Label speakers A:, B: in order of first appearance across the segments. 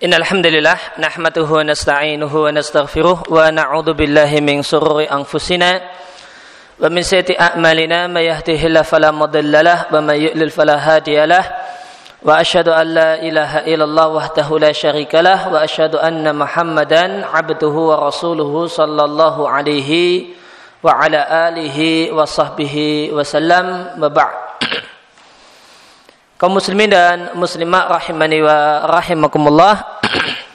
A: Innal hamdalillah nahmaduhu wa nasta'inuhu wa nastaghfiruh wa na'udzu billahi min shururi anfusina wa min sayyiati a'malina may yahdihillahu fala mudilla lahu wa may yudlil fala hadiya lahu wa asyhadu an la ilaha illallah wahdahu la syarika lahu wa asyhadu anna Muhammadan 'abduhu wa rasuluhu sallallahu alaihi wa ala alihi wa sahbihi wa sallam wa ba'd. Kaum muslimin dan muslimat rahimani wa rahimakumullah.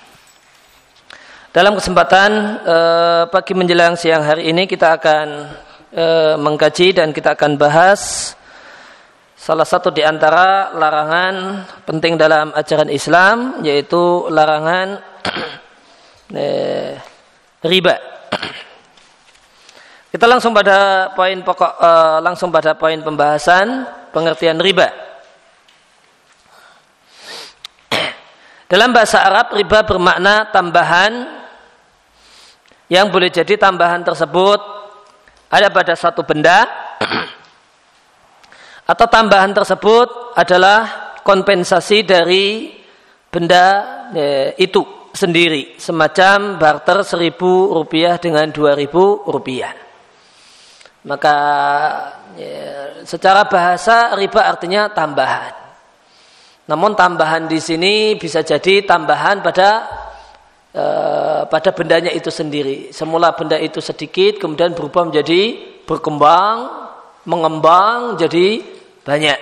A: Dalam kesempatan pagi menjelang siang hari ini kita akan mengkaji dan kita akan bahas salah satu di antara larangan penting dalam ajaran Islam, yaitu larangan riba. Kita langsung pada poin pokok, langsung pada poin pembahasan pengertian riba. Dalam bahasa Arab, riba bermakna tambahan yang boleh jadi tambahan tersebut ada pada satu benda atau tambahan tersebut adalah kompensasi dari benda itu sendiri, semacam barter 1.000 rupiah dengan 2.000 rupiah. Maka secara bahasa riba artinya tambahan. Namun tambahan di sini bisa jadi tambahan pada bendanya itu sendiri. Semula benda itu sedikit, kemudian berubah menjadi berkembang, mengembang jadi banyak.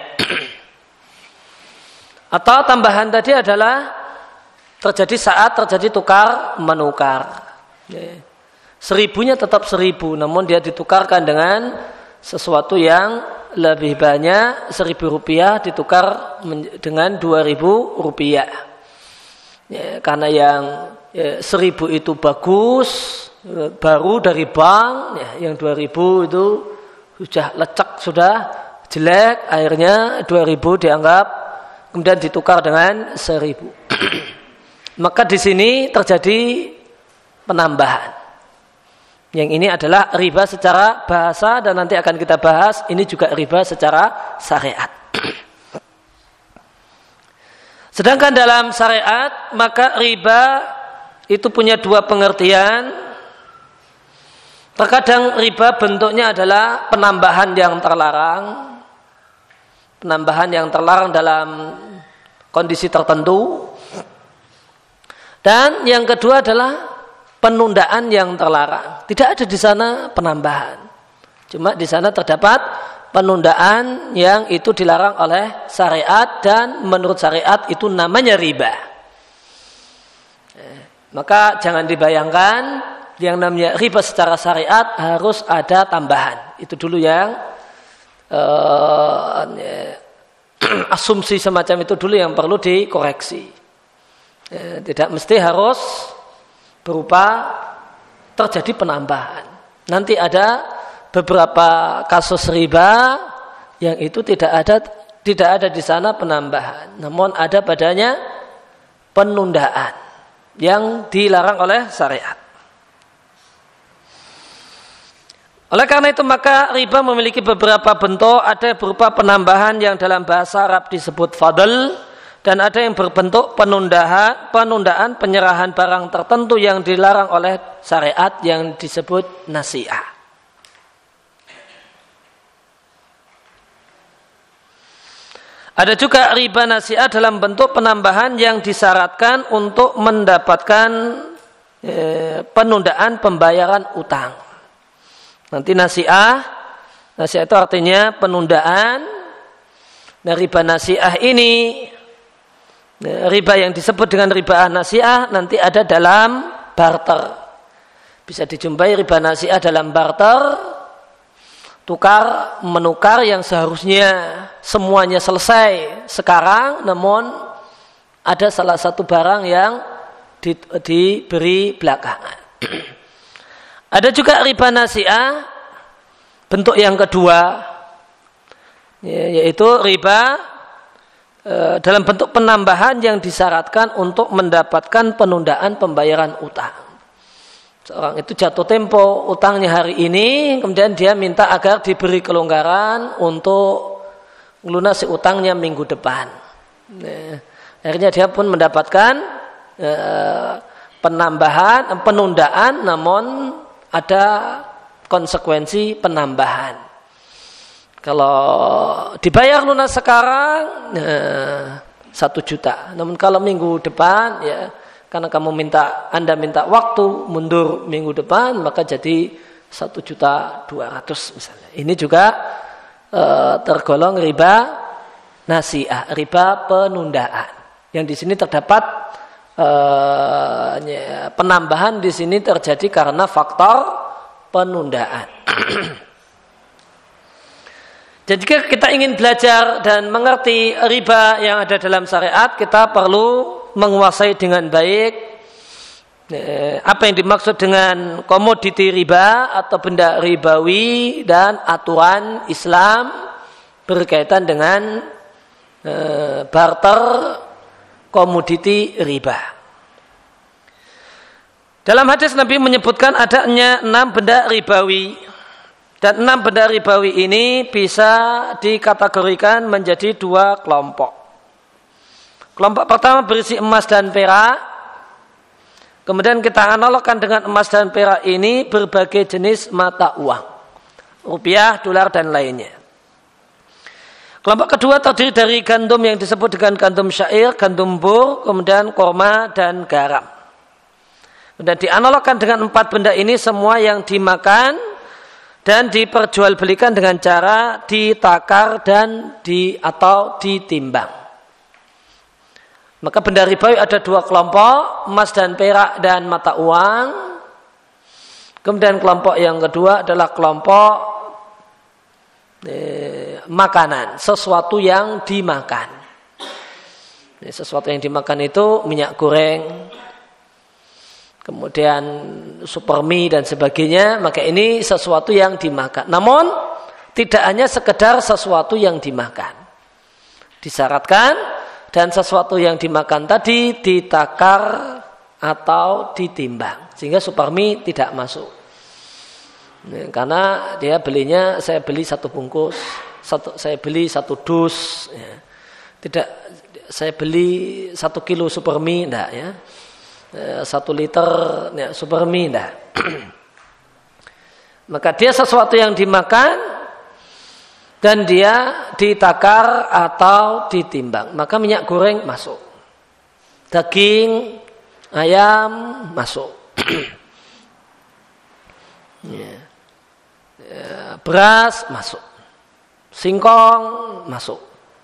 A: Atau tambahan tadi adalah terjadi saat terjadi tukar menukar. 1.000-nya tetap 1.000, namun dia ditukarkan dengan sesuatu yang lebih banyak, 1.000 rupiah ditukar dengan 2.000 rupiah. Ya, karena yang 1.000 itu bagus, baru dari bank, ya, yang 2.000 itu sudah lecek, sudah jelek, akhirnya 2.000 dianggap kemudian ditukar dengan 1.000. Maka di sini terjadi penambahan. Yang ini adalah riba secara bahasa dan nanti akan kita bahas ini juga riba secara syariat. Sedangkan dalam syariat maka riba itu punya dua pengertian. Terkadang riba bentuknya adalah penambahan yang terlarang. Penambahan yang terlarang dalam kondisi tertentu. Dan yang kedua adalah penundaan yang terlarang. Tidak ada di sana penambahan. Cuma di sana terdapat penundaan yang itu dilarang oleh syariat dan menurut syariat itu namanya riba. Maka jangan dibayangkan yang namanya riba secara syariat harus ada tambahan. Itu dulu yang asumsi semacam itu dulu yang perlu dikoreksi. Tidak mesti harus berupa terjadi penambahan. Nanti ada beberapa kasus riba yang itu tidak ada di sana penambahan, namun ada padanya penundaan yang dilarang oleh syariat. Oleh karena itu maka riba memiliki beberapa bentuk, ada berupa penambahan yang dalam bahasa Arab disebut fadl, dan ada yang berbentuk penundaan penyerahan barang tertentu yang dilarang oleh syariat yang disebut nasi'ah. Ada juga riba nasi'ah dalam bentuk penambahan yang disyaratkan untuk mendapatkan penundaan pembayaran utang. Nanti nasi'ah itu artinya penundaan. Nah, riba nasi'ah ini, riba yang disebut dengan riba nasi'ah nanti ada dalam barter. Bisa dijumpai riba nasi'ah dalam barter, tukar menukar yang seharusnya semuanya selesai sekarang, namun ada salah satu barang yang diberi belakangan. Ada juga riba nasi'ah bentuk yang kedua, yaitu riba dalam bentuk penambahan yang disyaratkan untuk mendapatkan penundaan pembayaran utang. Seorang itu jatuh tempo utangnya hari ini, kemudian dia minta agar diberi kelonggaran untuk melunasi utangnya minggu depan. Akhirnya dia pun mendapatkan penundaan, namun ada konsekuensi penambahan. Kalau dibayar lunas sekarang 1 juta, namun kalau minggu depan ya karena Anda minta waktu mundur minggu depan, maka jadi 1.200.000 misalnya. Ini juga tergolong riba nasi'ah, riba penundaan. Yang di sini terdapat penambahan di sini terjadi karena faktor penundaan. Jadi jika kita ingin belajar dan mengerti riba yang ada dalam syariat, kita perlu menguasai dengan baik apa yang dimaksud dengan komoditi riba atau benda ribawi dan aturan Islam berkaitan dengan barter komoditi riba. Dalam hadis Nabi menyebutkan adanya 6 benda ribawi. Dan 6 benda ribawi ini bisa dikategorikan menjadi 2 kelompok. Kelompok pertama berisi emas dan perak. Kemudian kita analogkan dengan emas dan perak ini berbagai jenis mata uang. Rupiah, dolar, dan lainnya. Kelompok kedua terdiri dari gandum yang disebut dengan gandum syair, gandum bur, kemudian korma, dan garam. Dan dianalogkan dengan 4 benda ini semua yang dimakan dan diperjualbelikan dengan cara ditakar dan atau ditimbang. Maka benda ribawi ada 2 kelompok, emas dan perak dan mata uang. Kemudian kelompok yang kedua adalah kelompok makanan, sesuatu yang dimakan. Sesuatu yang dimakan itu minyak goreng, kemudian supermie dan sebagainya, maka ini sesuatu yang dimakan. Namun tidak hanya sekedar sesuatu yang dimakan. Disyaratkan dan sesuatu yang dimakan tadi ditakar atau ditimbang, sehingga supermie tidak masuk. Karena dia belinya, saya beli 1 bungkus, saya beli 1 dus, ya. Tidak, saya beli 1 kilo supermie, enggak ya. 1 liter ya, supermie enggak. Maka dia sesuatu yang dimakan dan dia ditakar atau ditimbang. Maka minyak goreng masuk, daging ayam masuk, beras masuk, singkong masuk,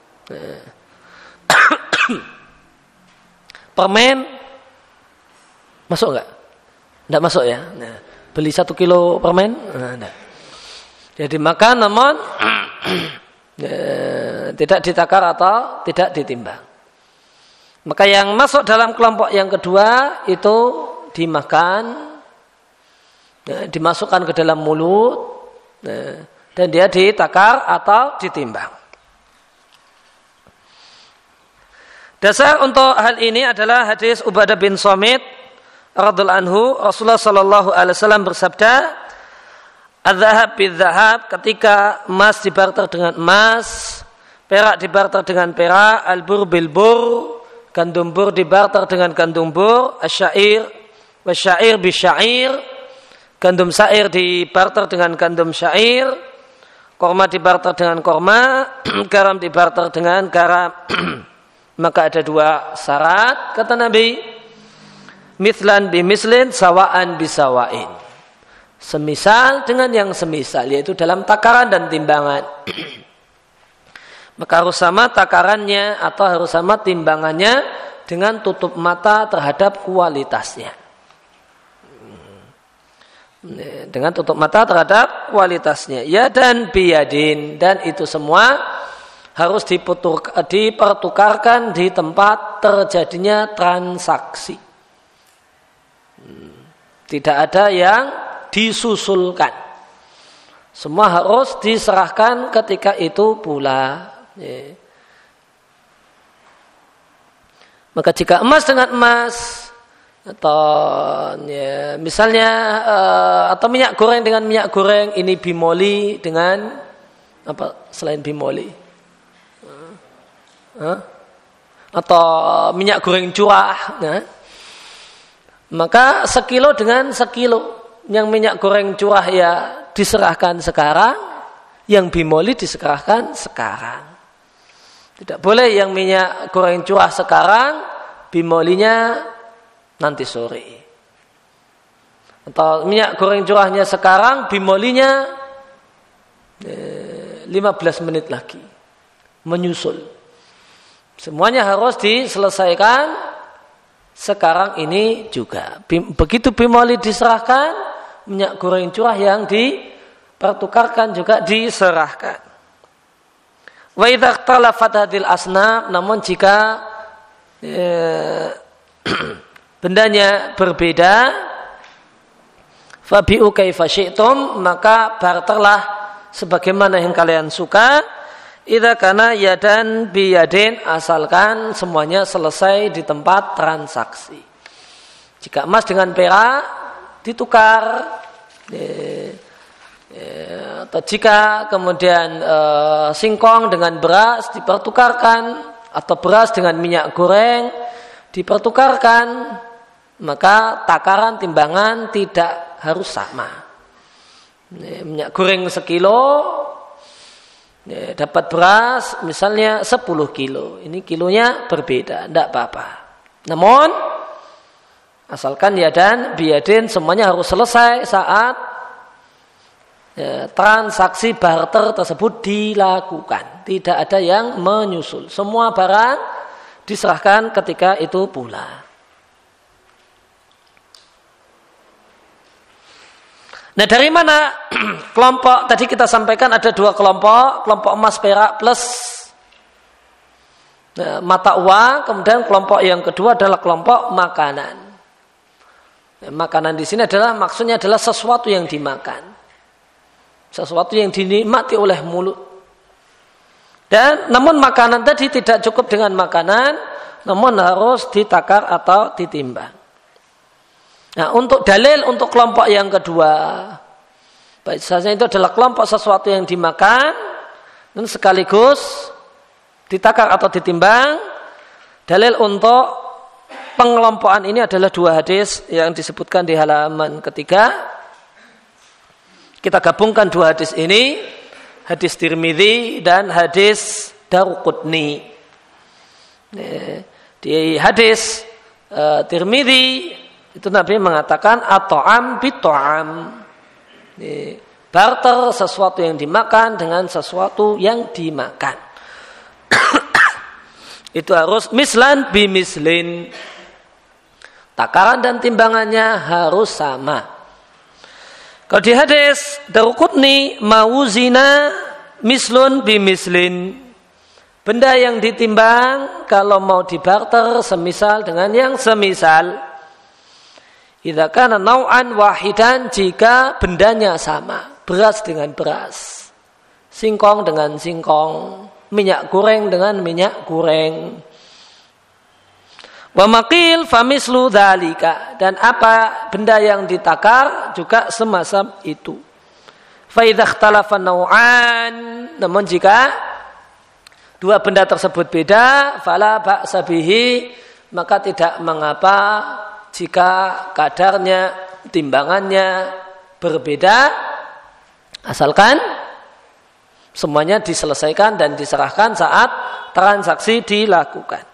A: permen masuk enggak? Enggak masuk ya. Nah, beli 1 kilo permen, enggak. Jadi makan namun tidak ditakar atau tidak ditimbang. Maka yang masuk dalam kelompok yang kedua itu dimakan, dimasukkan ke dalam mulut, dan dia ditakar atau ditimbang. Dasar untuk hal ini adalah hadis Ubadah bin Samit radhiyallahu anhu. Rasulullah sallallahu alaihi wasallam bersabda, "Adzhab bidzahab," ketika emas dibarter dengan emas, perak dibarter dengan perak, al-bur bil bur, gandum bur dibarter dengan gandum bur, asyair wasyair bisyair, gandum syair dibarter dengan gandum syair, korma dibarter dengan korma, garam dibarter dengan garam. Maka ada 2 syarat, kata Nabi, mithlan bimislin, sawaan bisawain. Semisal dengan yang semisal, yaitu dalam takaran dan timbangan. Maka harus sama takarannya atau harus sama timbangannya dengan tutup mata terhadap kualitasnya. Dengan tutup mata terhadap kualitasnya. Ya dan biyadin, dan itu semua harus dipertukarkan di tempat terjadinya transaksi. Tidak ada yang disusulkan. Semua harus diserahkan ketika itu pula. Maka jika emas dengan emas, atau misalnya atau minyak goreng dengan minyak goreng, ini bimoli dengan apa selain bimoli? Atau minyak goreng curah, maka sekilo dengan sekilo. Yang minyak goreng curah ya diserahkan sekarang, yang bimoli diserahkan sekarang. Tidak boleh yang minyak goreng curah sekarang, bimolinya nanti sore. Atau minyak goreng curahnya sekarang, bimolinya 15 menit lagi. Menyusul. Semuanya harus diselesaikan sekarang ini juga. Begitu bimoli diserahkan, minyak goreng curah yang dipertukarkan juga diserahkan. Wa idza ikhtalafat hadhil asnaf, namun jika bendanya berbeda, fabi'u kaifa syi'tum, maka barterlah sebagaimana yang kalian suka. Idza kana yadan biyadin, asalkan semuanya selesai di tempat transaksi. Jika emas dengan perak ditukar, atau jika kemudian singkong dengan beras dipertukarkan, atau beras dengan minyak goreng dipertukarkan, maka takaran timbangan tidak harus sama. Minyak goreng sekilo, dapat beras misalnya 10 kilo, ini kilonya berbeda, tidak apa-apa. Namun asalkan yadan biyadin, semuanya harus selesai saat transaksi barter tersebut dilakukan. Tidak ada yang menyusul. Semua barang diserahkan ketika itu pula. Nah, dari mana kelompok tadi kita sampaikan ada dua kelompok, kelompok emas perak plus mata uang, kemudian kelompok yang kedua adalah kelompok makanan. Makanan di sini adalah maksudnya adalah sesuatu yang dimakan. Sesuatu yang dinikmati oleh mulut. Dan namun makanan tadi tidak cukup dengan makanan, namun harus ditakar atau ditimbang. Nah, untuk dalil untuk kelompok yang kedua, baik saja itu adalah kelompok sesuatu yang dimakan dan sekaligus ditakar atau ditimbang. Dalil untuk pengelompokan ini adalah dua hadis yang disebutkan di halaman ketiga. Kita gabungkan dua hadis ini, hadis Tirmidzi dan hadis Daruqutni. Di hadis Tirmidzi itu Nabi mengatakan at-ta'am bit-ta'am. Barter sesuatu yang dimakan dengan sesuatu yang dimakan. Itu harus mislan bimislin. Takaran dan timbangannya harus sama. Kalau di hadis Daruqutni, mawuzina mislun bimislin. Benda yang ditimbang kalau mau dibarter semisal dengan yang semisal. Idza kana nau'an wahidan, jika bendanya sama, beras dengan beras, singkong dengan singkong, minyak goreng dengan minyak goreng. Wa maqil famislu dzalika, dan apa benda yang ditakar juga semacam itu. Fa idza ikhtalafa nau'an, namun jika dua benda tersebut beda, fala ba'sa bihi, maka tidak mengapa jika kadarnya, timbangannya berbeda, asalkan semuanya diselesaikan dan diserahkan saat transaksi dilakukan.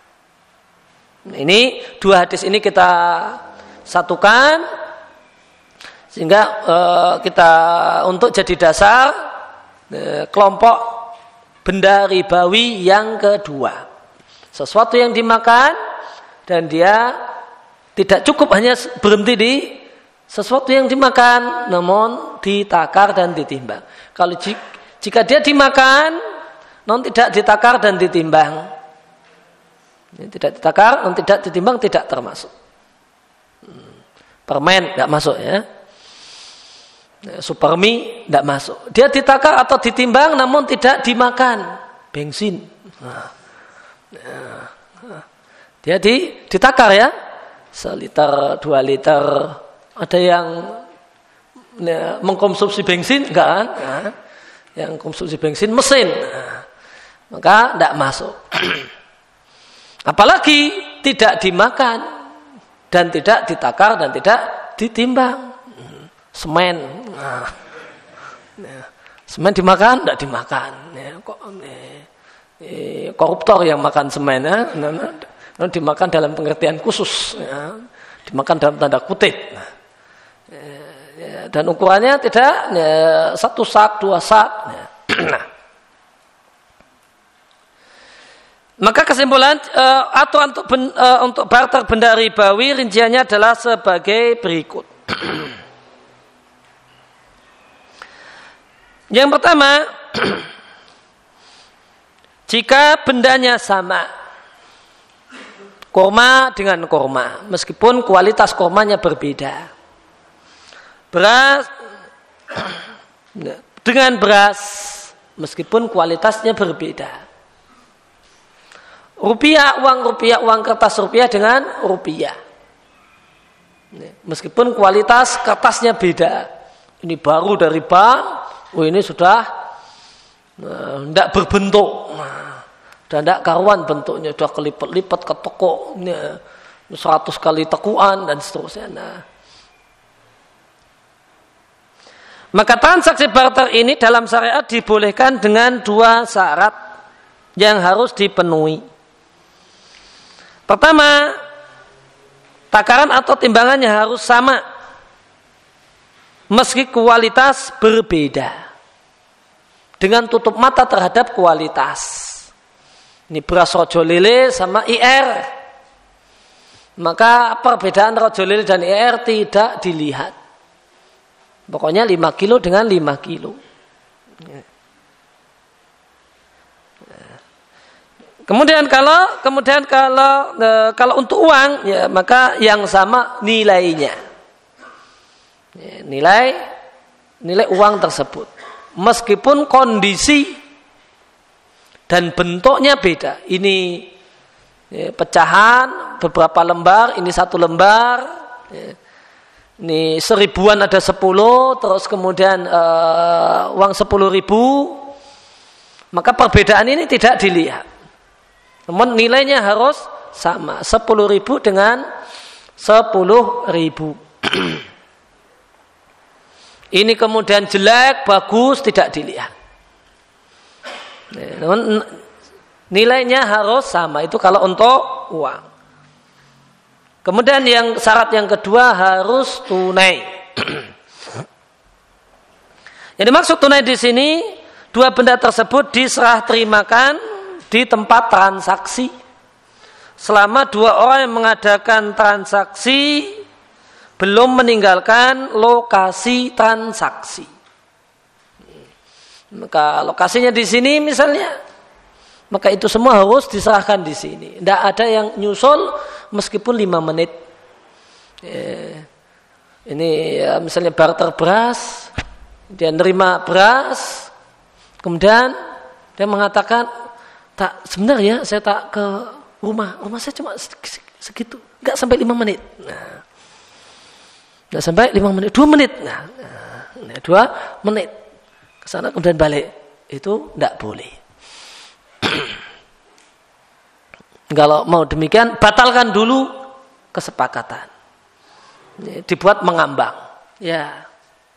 A: Ini dua hadis ini kita satukan sehingga kita untuk jadi dasar kelompok benda ribawi yang kedua. Sesuatu yang dimakan dan dia tidak cukup hanya berhenti di sesuatu yang dimakan, namun ditakar dan ditimbang. Kalau jika dia dimakan, non tidak ditakar dan ditimbang. Tidak ditakar, non tidak ditimbang, tidak termasuk. Permen tidak masuk ya. Supermi tidak masuk. Dia ditakar atau ditimbang, namun tidak dimakan. Bensin. Dia ditakar ya. 1 liter, 2 liter. Ada yang mengkonsumsi bensin enggak kan? Nah, yang konsumsi bensin mesin. Nah, maka tidak masuk. Apalagi tidak dimakan dan tidak ditakar dan tidak ditimbang. Semen, semen dimakan, tidak dimakan. Koruptor yang makan semen, dimakan dalam pengertian khusus, dimakan dalam tanda kutip. Dan ukurannya tidak 1 sak, 2 sak. Maka kesimpulan aturan untuk barter benda ribawi rinciannya adalah sebagai berikut. Yang pertama, jika bendanya sama, kurma dengan kurma, meskipun kualitas kurmanya berbeda. Beras dengan beras, meskipun kualitasnya berbeda. Rupiah, uang kertas rupiah dengan rupiah. Meskipun kualitas kertasnya beda. Ini baru dari bank, ini sudah tidak berbentuk. Sudah tidak karuan bentuknya, sudah kelipat-lipat ke toko. 100 kali tekuan dan seterusnya. Maka transaksi barter ini dalam syariat dibolehkan dengan 2 syarat yang harus dipenuhi. Pertama, takaran atau timbangannya harus sama meski kualitas berbeda. Dengan tutup mata terhadap kualitas. Ini beras rojo lele sama IR. Maka perbedaan rojo lele dan IR tidak dilihat. Pokoknya 5 kilo dengan 5 kilo. Kemudian kalau untuk uang, ya maka yang sama nilainya. Nilai uang tersebut. Meskipun kondisi dan bentuknya beda. Ini pecahan beberapa lembar, ini 1 lembar. Ini 1000-an ada 10, terus kemudian uang 10.000. Maka perbedaan ini tidak dilihat. Namun nilainya harus sama, 10.000 dengan 10.000. Ini kemudian jelek, bagus, tidak dilihat. Namun nilainya harus sama, itu kalau untuk uang. Kemudian syarat yang kedua harus tunai. Yang dimaksud tunai di sini, 2 benda tersebut diserah terimakan di tempat transaksi selama 2 orang yang mengadakan transaksi belum meninggalkan lokasi transaksi. Maka lokasinya di sini misalnya, maka itu semua harus diserahkan di sini. Tidak ada yang nyusul meskipun 5 menit. Ini ya, misalnya barter beras, dia nerima beras, kemudian dia mengatakan, tak, sebenarnya saya tak ke rumah saya cuma segitu, nggak sampai 5 menit. Nggak sampai 5 menit, 2 menit. 2 menit ke sana kemudian balik, itu nggak boleh. Kalau mau demikian, batalkan dulu kesepakatan. Dibuat mengambang. Ya.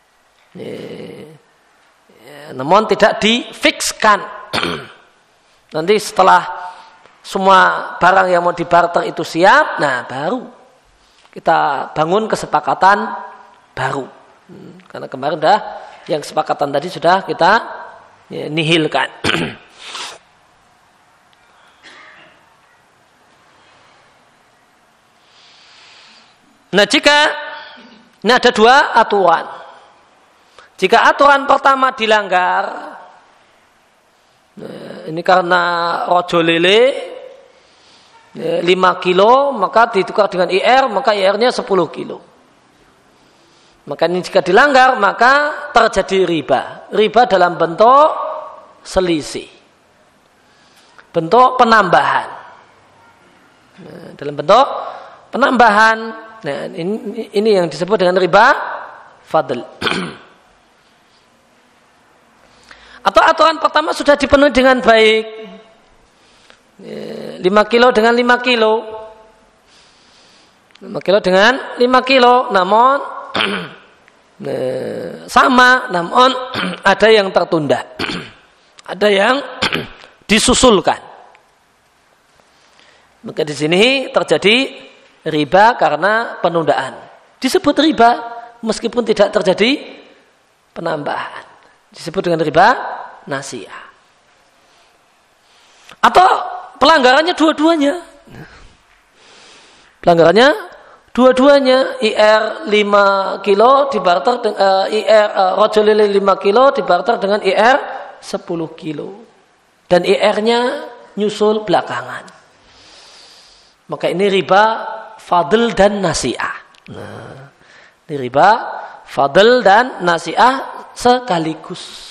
A: Namun tidak difikskan. Nanti setelah semua barang yang mau dibarter itu siap, nah baru kita bangun kesepakatan baru. Karena kemarin yang kesepakatan tadi sudah kita nihilkan. Nah, jika ini ada 2 aturan. Jika aturan pertama dilanggar, ini karena rojo lele 5 kilo, maka ditukar dengan IR, maka IR-nya 10 kilo. Maka ini jika dilanggar, maka terjadi riba. Riba dalam bentuk selisih. Bentuk penambahan. Dalam bentuk penambahan. Nah, ini yang disebut dengan riba fadl. Atau aturan pertama sudah dipenuhi dengan baik. 5 kilo dengan 5 kilo. 5 kilo dengan 5 kilo, namun sama, namun ada yang tertunda, ada yang disusulkan. Maka di sini terjadi riba karena penundaan. Disebut riba meskipun tidak terjadi penambahan. Disebut dengan riba nasi'ah. Atau pelanggarannya dua-duanya. Pelanggarannya dua-duanya, IR 5 kilo dibarter dengan IR rojolili 5 kilo dibarter dengan IR 10 kilo. Dan IR-nya nyusul belakangan. Maka ini riba fadl dan nasi'ah. Nah, ini riba fadl dan nasi'ah sekaligus.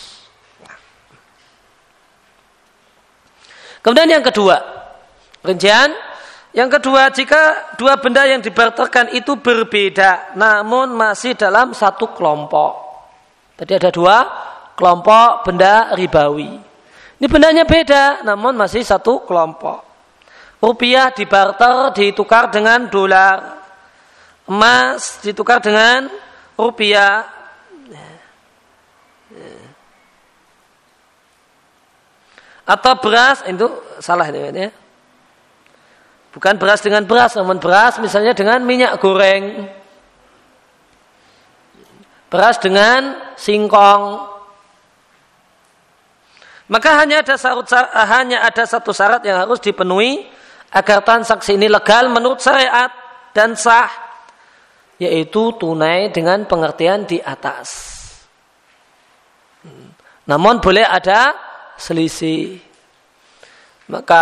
A: Kemudian yang kedua, rincian yang kedua, jika dua benda yang dibarterkan itu berbeda namun masih dalam satu kelompok. Tadi ada dua kelompok benda ribawi. Ini bendanya beda namun masih satu kelompok. Rupiah dibarter, ditukar dengan dolar. Emas ditukar dengan rupiah. Atau beras, itu salah ini ya. Bukan beras dengan beras, namun beras misalnya dengan minyak goreng. Beras dengan singkong. Maka hanya ada satu syarat yang harus dipenuhi agar transaksi ini legal menurut syariat dan sah, yaitu tunai dengan pengertian di atas. Namun boleh ada selisih. Maka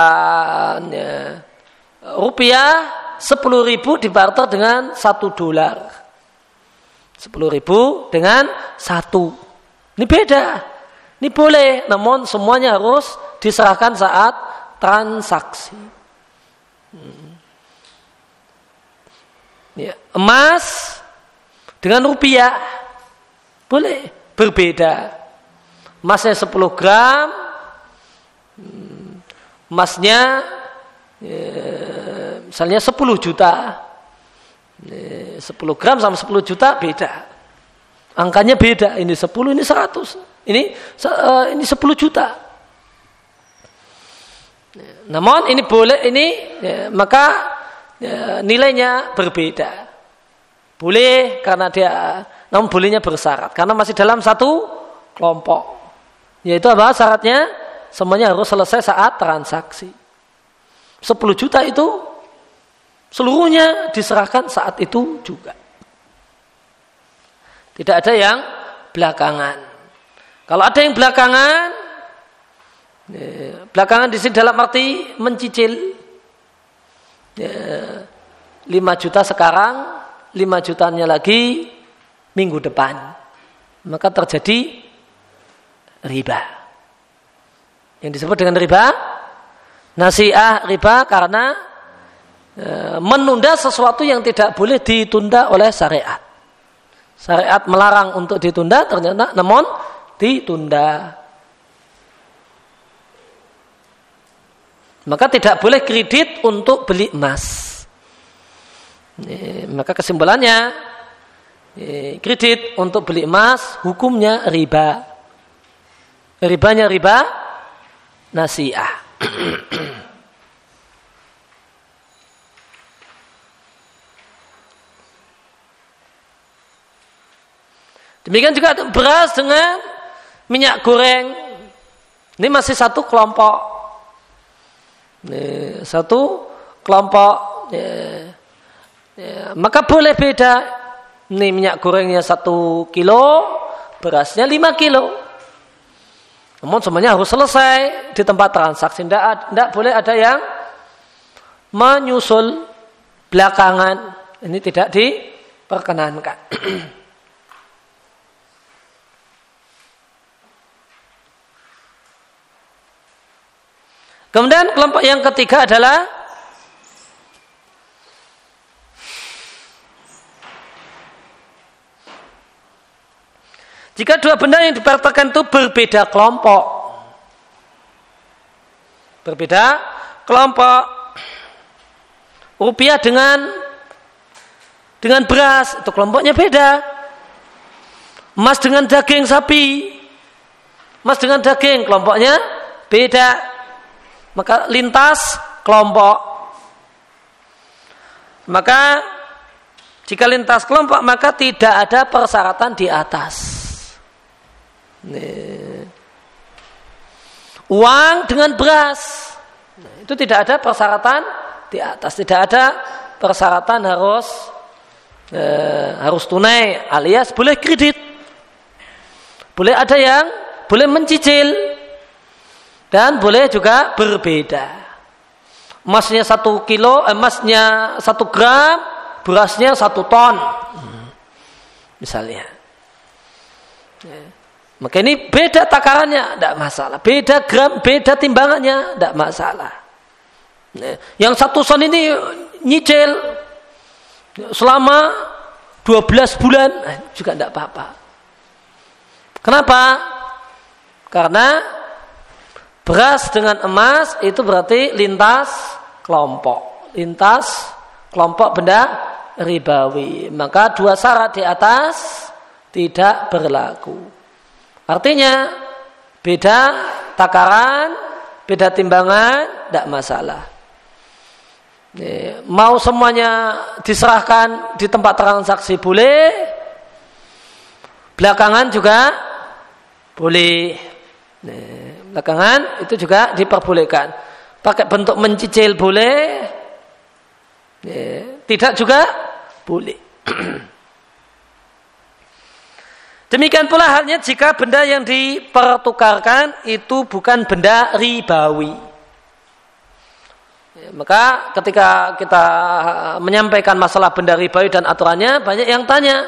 A: rupiah 10.000 dibarter dengan $1. 10.000 dengan 1. Ini beda. Ini boleh, namun semuanya harus diserahkan saat transaksi. Ya, emas dengan rupiah boleh, berbeda. Emasnya 10 gram, emasnya misalnya 10 juta. 10 gram sama 10 juta beda. Angkanya beda, ini 10, ini 100. Ini 10 juta. Namun ini boleh, maka nilainya berbeda. Boleh karena namun bolehnya bersyarat karena masih dalam satu kelompok. Yaitu apa syaratnya? Semuanya harus selesai saat transaksi. 10 juta itu seluruhnya diserahkan saat itu juga. Tidak ada yang belakangan. Kalau ada yang belakangan di sini dalam arti mencicil. 5 juta sekarang, 5 jutanya lagi minggu depan. Maka terjadi riba. Yang disebut dengan riba nasi'ah, riba karena menunda sesuatu yang tidak boleh ditunda oleh syariat. Syariat melarang untuk ditunda, ternyata namun ditunda. Maka tidak boleh kredit untuk beli emas. Maka kesimpulannya kredit untuk beli emas hukumnya riba. Ribanya riba nasi'ah. Demikian juga beras dengan minyak goreng. Ini masih satu kelompok. Satu kelompok. Maka boleh beda. Ini minyak gorengnya 1 kilo, berasnya 5 kilo. Namun semuanya harus selesai di tempat transaksi. Tidak boleh ada yang menyusul belakangan. Ini tidak diperkenankan. Kemudian kelompok yang ketiga adalah jika dua benda yang dibarterkan itu berbeda kelompok. Berbeda kelompok. Rupiah dengan dengan beras, itu kelompoknya beda. Emas dengan daging sapi, emas dengan daging, kelompoknya beda. Maka lintas kelompok. Maka jika lintas kelompok, maka tidak ada persyaratan di atas. Uang dengan beras, itu tidak ada persyaratan di atas. Tidak ada persyaratan harus tunai, alias boleh kredit. Boleh ada yang boleh mencicil dan boleh juga berbeda. Emasnya 1 kilo, emasnya 1 gram, berasnya 1 ton, misalnya. Maka ini beda takarannya, tidak masalah. Beda gram, beda timbangannya, tidak masalah. Yang 1 ton ini nyicil selama 12 bulan juga tidak apa-apa. Kenapa? Karena beras dengan emas itu berarti lintas kelompok benda ribawi. Maka 2 syarat di atas tidak berlaku. Artinya beda takaran, beda timbangan, tidak masalah. Mau semuanya diserahkan di tempat transaksi boleh, belakangan juga boleh. Belakangan itu juga diperbolehkan. Pakai bentuk mencicil boleh, tidak juga boleh. Demikian pula halnya jika benda yang dipertukarkan itu bukan benda ribawi. Maka ketika kita menyampaikan masalah benda ribawi dan aturannya, banyak yang tanya,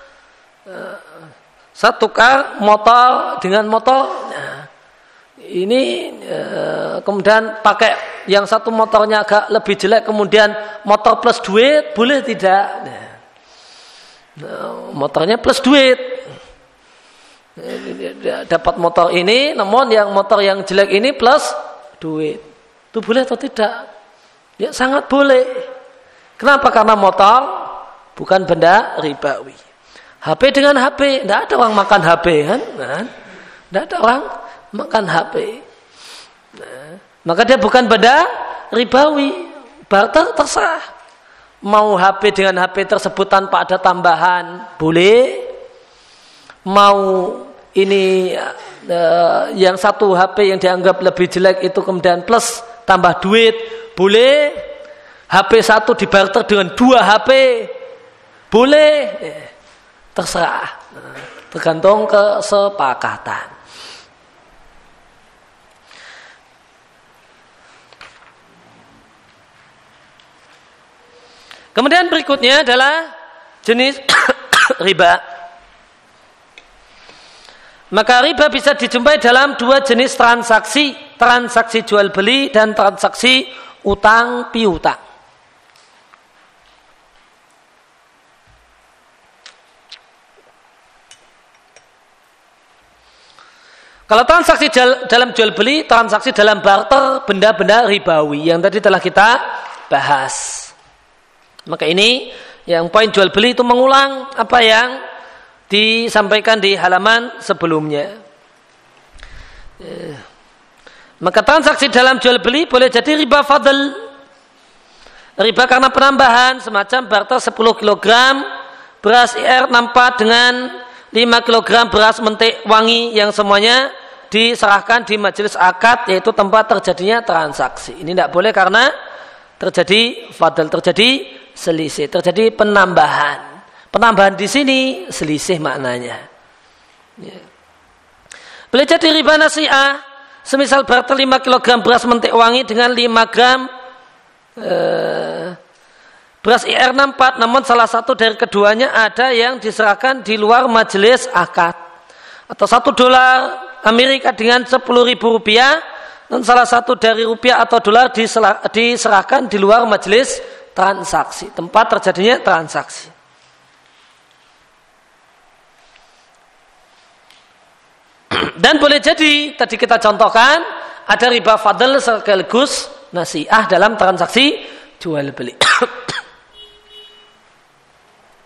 A: saya tukar motor dengan motor, ini kemudian pakai yang satu motornya agak lebih jelek, kemudian motor plus duit, boleh tidak? Motornya plus duit, dapat motor ini, namun yang motor yang jelek ini plus duit, itu boleh atau tidak? Ya sangat boleh. Kenapa? Karena motor bukan benda ribawi. HP dengan HP, tidak ada orang makan HP kan? Tidak ada orang makan HP. Maka dia bukan benda ribawi. Barter terserah. Mau HP dengan HP tersebut tanpa ada tambahan, boleh. Mau ini yang satu HP yang dianggap lebih jelek itu kemudian plus tambah duit, boleh. HP satu dibarter dengan 2 HP, boleh. Terserah, tergantung kesepakatan. Kemudian berikutnya adalah jenis riba. Maka riba bisa dijumpai dalam 2 jenis transaksi, transaksi jual beli dan transaksi utang piutang. Kalau transaksi dalam jual beli, transaksi dalam barter, benda-benda ribawi yang tadi telah kita bahas. Maka ini yang poin jual beli itu mengulang apa yang disampaikan di halaman sebelumnya. Maka transaksi dalam jual beli boleh jadi riba fadl. Riba karena penambahan semacam barter 10 kg beras IR nampak dengan 5 kg beras mentik wangi yang semuanya diserahkan di majelis akad, yaitu tempat terjadinya transaksi. Ini tidak boleh karena terjadi fadl, terjadi selisih, terjadi penambahan. Penambahan di sini selisih maknanya. Ya. Boleh jadi riba nasi'ah, semisal barter 5 kg beras mentik wangi dengan 5 gram beras IR64, namun salah satu dari keduanya ada yang diserahkan di luar majelis akad, atau $1 Amerika dengan Rp10.000 dan salah satu dari rupiah atau dolar diserahkan di luar majelis transaksi, tempat terjadinya transaksi. Dan boleh jadi tadi kita contohkan ada riba fadl sekaligus nasi'ah dalam transaksi jual beli.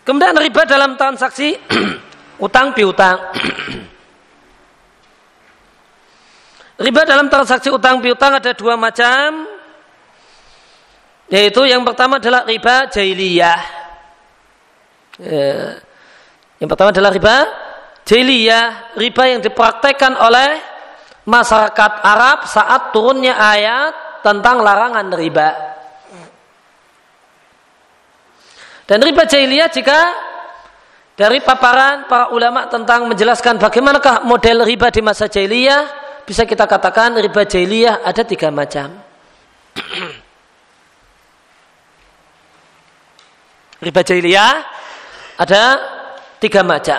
A: Kemudian riba dalam transaksi utang piutang. Riba dalam transaksi utang piutang ada dua macam, yaitu yang pertama adalah riba jahiliyah. Yang pertama adalah riba jahiliyah, riba yang dipraktekkan oleh masyarakat Arab saat turunnya ayat tentang larangan riba. Dan riba jahiliyah, jika dari paparan para ulama tentang menjelaskan bagaimanakah model riba di masa jahiliyah, bisa kita katakan riba jahiliyah ada 3 macam. Riba jahiliyah ada 3 macam.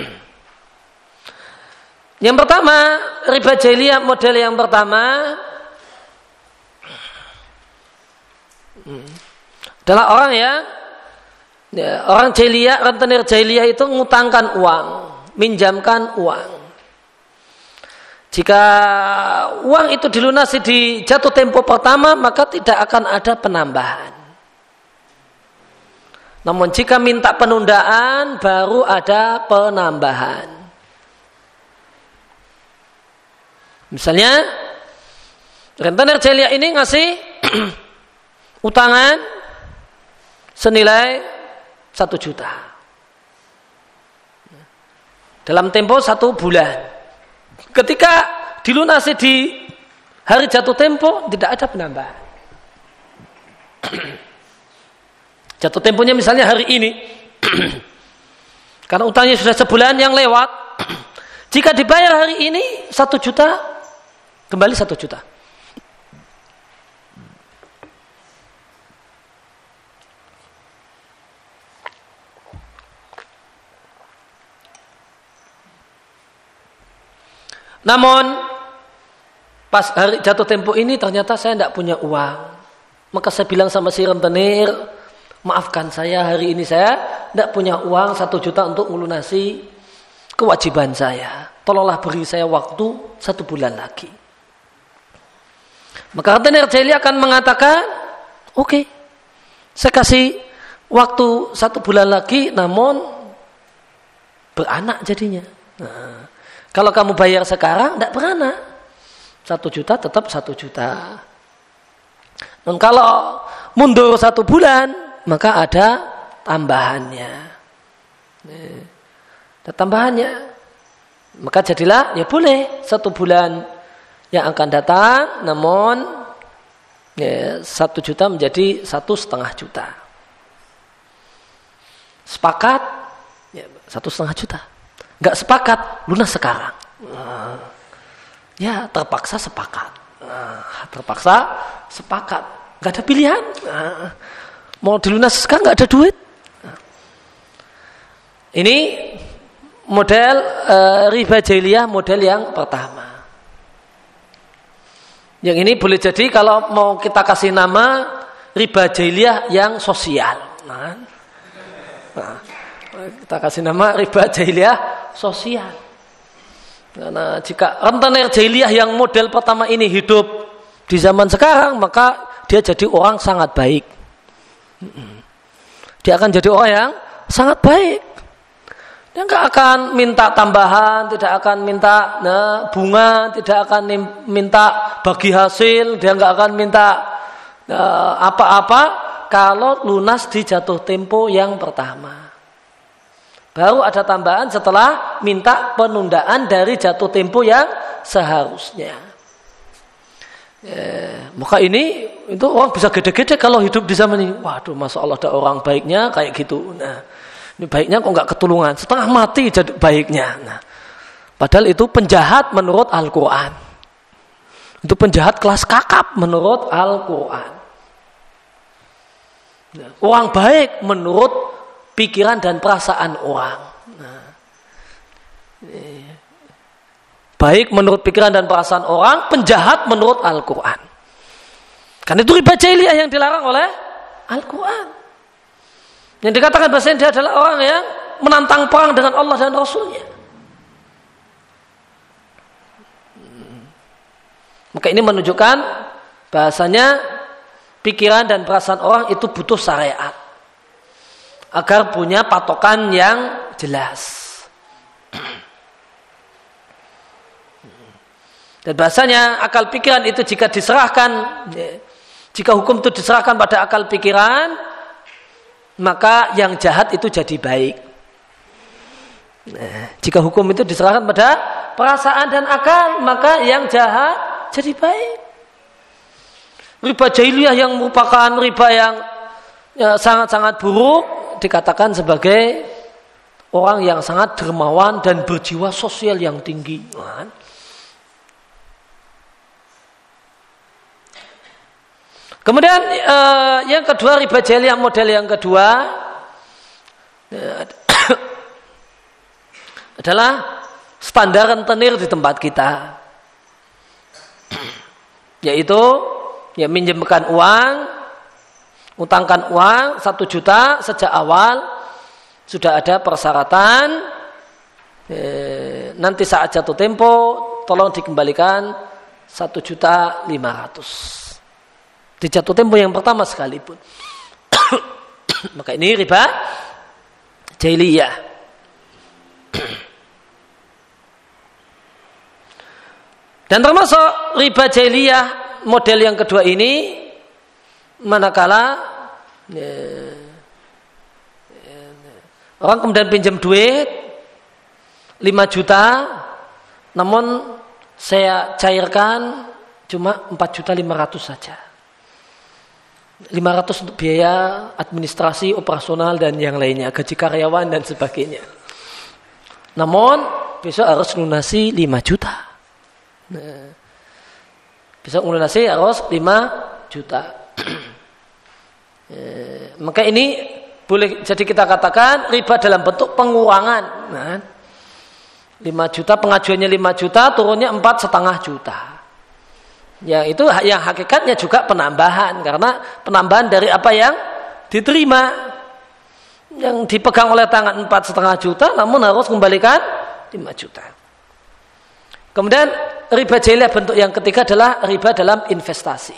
A: Yang pertama, riba jahiliyah model yang pertama adalah orang jahiliyah, rentenir jahiliyah itu ngutangkan uang, minjamkan uang. Jika uang itu dilunasi di jatuh tempo pertama, maka tidak akan ada penambahan. Namun jika minta penundaan, baru ada penambahan. Misalnya, rentenir jahiliyah ini ngasih utangan senilai 1 juta dalam tempo 1 bulan. Ketika dilunasi di hari jatuh tempo, tidak ada penambahan. Jatuh temponya misalnya hari ini, karena utangnya sudah sebulan yang lewat. Jika dibayar hari ini 1 juta, kembali 1 juta. Namun pas hari jatuh tempo ini ternyata saya tidak punya uang. Maka saya bilang sama si rentenir, maafkan saya, hari ini saya tidak punya uang 1 juta untuk melunasi kewajiban saya. Tolonglah beri saya waktu 1 bulan lagi. Maka rentenir jahiliyah akan mengatakan, oke, saya kasih waktu 1 bulan lagi, namun beranak jadinya. Nah, kalau kamu bayar sekarang, tidak beranak. 1 juta tetap 1 juta. Dan kalau mundur 1 bulan, maka ada tambahannya. Ada tambahannya. Maka jadilah, ya boleh 1 bulan yang akan datang, namun 1 juta menjadi 1,5 juta. Sepakat, ya 1,5 juta. Enggak sepakat, lunas sekarang. Ya terpaksa sepakat. Terpaksa sepakat. Enggak ada pilihan. Mau dilunas sekarang enggak ada duit. Ini model riba jahiliyah model yang pertama. Yang ini boleh jadi kalau mau kita kasih nama riba jahiliyah yang sosial. Kita kasih nama riba jahiliyah sosial. Karena jika rentenir jahiliyah yang model pertama ini hidup di zaman sekarang, maka dia jadi orang sangat baik. Dia akan jadi orang yang sangat baik. Dia nggak akan minta tambahan, tidak akan minta bunga, tidak akan minta bagi hasil, dia nggak akan minta apa-apa kalau lunas di jatuh tempo yang pertama. Baru ada tambahan setelah minta penundaan dari jatuh tempo yang seharusnya. Maka ini itu orang bisa gede-gede kalau hidup di zaman ini. Waduh, masya Allah ada orang baiknya kayak gitu. Nah, ini baiknya kok nggak ketulungan, setengah mati jadi baiknya. Nah, padahal itu penjahat menurut Al-Quran. Itu penjahat kelas kakap menurut Al-Quran. Nah, orang baik menurut pikiran dan perasaan orang. Nah, baik menurut pikiran dan perasaan orang, penjahat menurut Al-Quran. Karena itu riba jahiliyah yang dilarang oleh Al-Quran. Yang dikatakan bahasanya dia adalah orang yang menantang perang dengan Allah dan Rasulnya. Maka ini menunjukkan bahasanya pikiran dan perasaan orang itu butuh syariat. agar punya patokan yang jelas. Dan bahasanya akal pikiran itu jika diserahkan, jika hukum itu diserahkan pada akal pikiran, maka yang jahat itu jadi baik. Nah, jika hukum itu diserahkan pada perasaan dan akal, maka yang jahat jadi baik. Riba jahiliyah yang merupakan riba yang sangat-sangat buruk dikatakan sebagai orang yang sangat dermawan dan berjiwa sosial yang tinggi. Kemudian yang kedua, riba jahiliyah model yang kedua adalah standar rentenir di tempat kita, yaitu ya minjemkan uang, utangkan uang 1 juta, sejak awal sudah ada persyaratan, nanti saat jatuh tempo tolong dikembalikan 1.500.000 di jatuh tempo yang pertama sekalipun. Maka ini riba jahiliyah. Dan termasuk riba jahiliyah model yang kedua ini, manakala orang kemudian pinjam duit 5 juta, namun saya cairkan cuma 4.500.000 saja. 500 untuk biaya administrasi, operasional dan yang lainnya, gaji karyawan dan sebagainya. Namun besok harus lunasi 5 juta. Besok lunasi harus 5 juta. Maka ini boleh jadi kita katakan riba dalam bentuk pengurangan. 5 juta, pengajuannya 5 juta, turunnya 4,5 juta. Ya itu yang hakikatnya juga penambahan, karena penambahan dari apa yang diterima, yang dipegang oleh tangan 4,5 juta, namun harus kembalikan 5 juta. Kemudian riba jahiliyah bentuk yang ketiga adalah riba dalam investasi.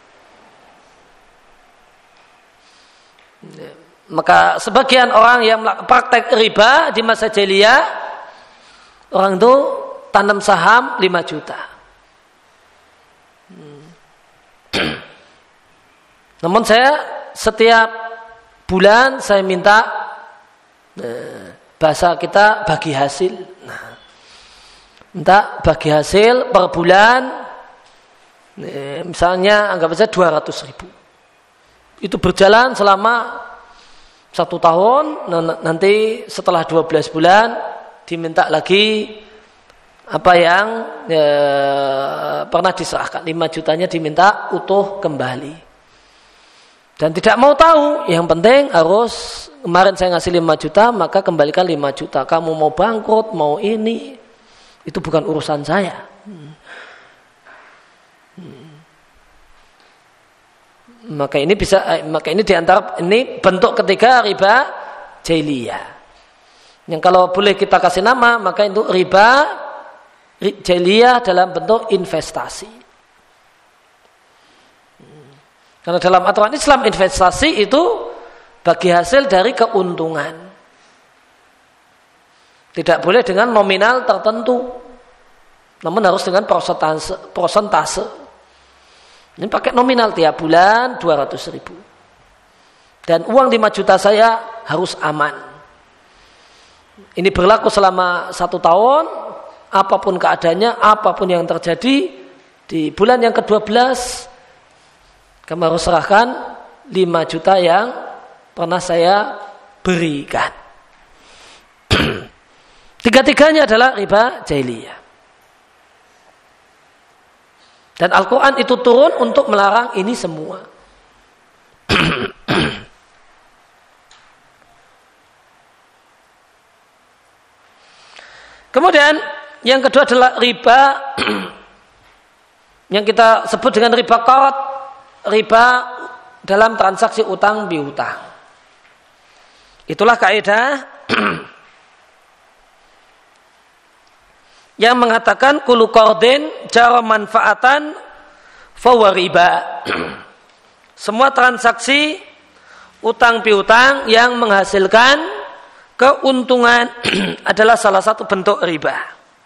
A: Maka sebagian orang yang praktek riba di masa jahiliyah, orang itu tanam saham 5 juta. Namun saya setiap bulan saya minta bahasa kita bagi hasil. Minta bagi hasil per bulan, misalnya anggap saja 200.000. Itu berjalan selama 1 tahun. Nanti setelah 12 bulan diminta lagi apa yang pernah diserahkan, 5 jutanya diminta utuh kembali. Dan tidak mau tahu, yang penting harus, kemarin saya ngasih 5 juta, maka kembalikan 5 juta. Kamu mau bangkrut, mau ini, itu bukan urusan saya. Maka ini diantara ini bentuk ketiga riba jahiliyah. Yang kalau boleh kita kasih nama, maka itu riba jahiliyah dalam bentuk investasi. Karena dalam aturan Islam investasi itu bagi hasil dari keuntungan. Tidak boleh dengan nominal tertentu, namun harus dengan persentase. Ini pakai nominal tiap bulan 200.000. Dan uang 5 juta saya harus aman. Ini berlaku selama 1 tahun, apapun keadaannya, apapun yang terjadi, di bulan yang ke-12 kamu harus serahkan 5 juta yang pernah saya berikan. Tiga-tiganya adalah riba jahiliyah. Dan Al-Quran itu turun untuk melarang ini semua. Kemudian yang kedua adalah riba yang kita sebut dengan riba qard, riba dalam transaksi utang piutang. Itulah kaidah yang mengatakan kullu qardin jara manfaatan fahuwa riba. Semua transaksi utang piutang yang menghasilkan keuntungan adalah salah satu bentuk riba.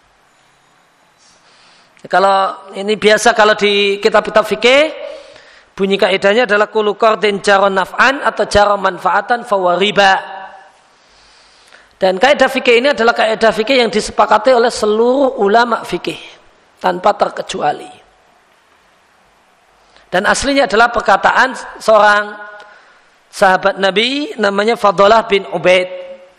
A: Kalau ini biasa kalau di kitab-kitab fikih bunyi kaidahnya adalah kullu qardin jara naf'an atau jara manfaatan fahuwa riba. Dan kaidah fikih ini adalah kaidah fikih yang disepakati oleh seluruh ulama fikih tanpa terkecuali. Dan aslinya adalah perkataan seorang sahabat Nabi namanya Fadhalah bin Ubaid.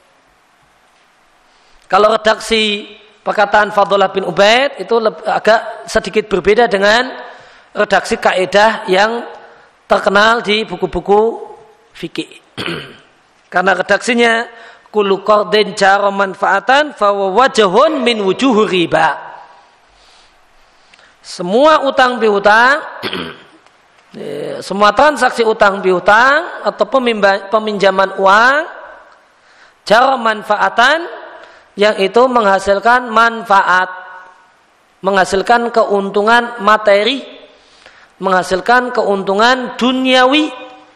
A: Kalau redaksi perkataan Fadhalah bin Ubaid itu agak sedikit berbeda dengan redaksi kaidah yang terkenal di buku-buku fikih. Karena redaksinya kullu qardin jara manfaatan fa wajhun min wujuhir riba. Semua utang piutang semua transaksi utang piutang atau peminjaman uang jara manfaatan yang itu menghasilkan manfaat, menghasilkan keuntungan materi, menghasilkan keuntungan duniawi.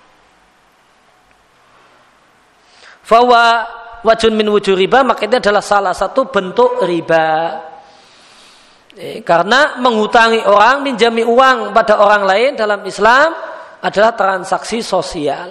A: Fawa wajun min wujuh riba, maka itu adalah salah satu bentuk riba. Karena menghutangi orang, minjami uang pada orang lain dalam Islam adalah transaksi sosial.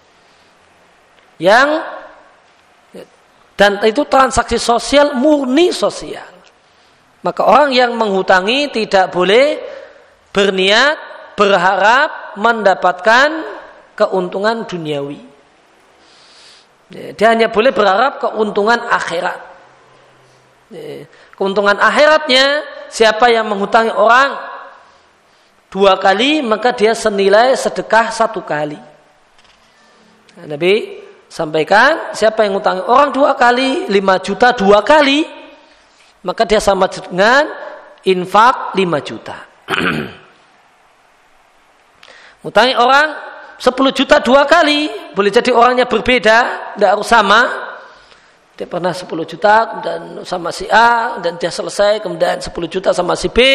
A: Dan itu transaksi sosial murni sosial. Maka orang yang menghutangi tidak boleh berniat berharap mendapatkan keuntungan duniawi. Dia hanya boleh berharap keuntungan akhirat. Keuntungan akhiratnya, siapa yang menghutangi orang 2 kali, maka dia senilai sedekah 1 kali. Nabi sampaikan, siapa yang menghutangi orang 2 kali, 5 juta 2 kali, maka dia sama dengan infak 5 juta. Menghutangi orang 10 juta 2 kali, boleh jadi orangnya berbeda, tidak harus sama. Dia pernah 10 juta kemudian sama si A, dan dia selesai kemudian 10 juta sama si B,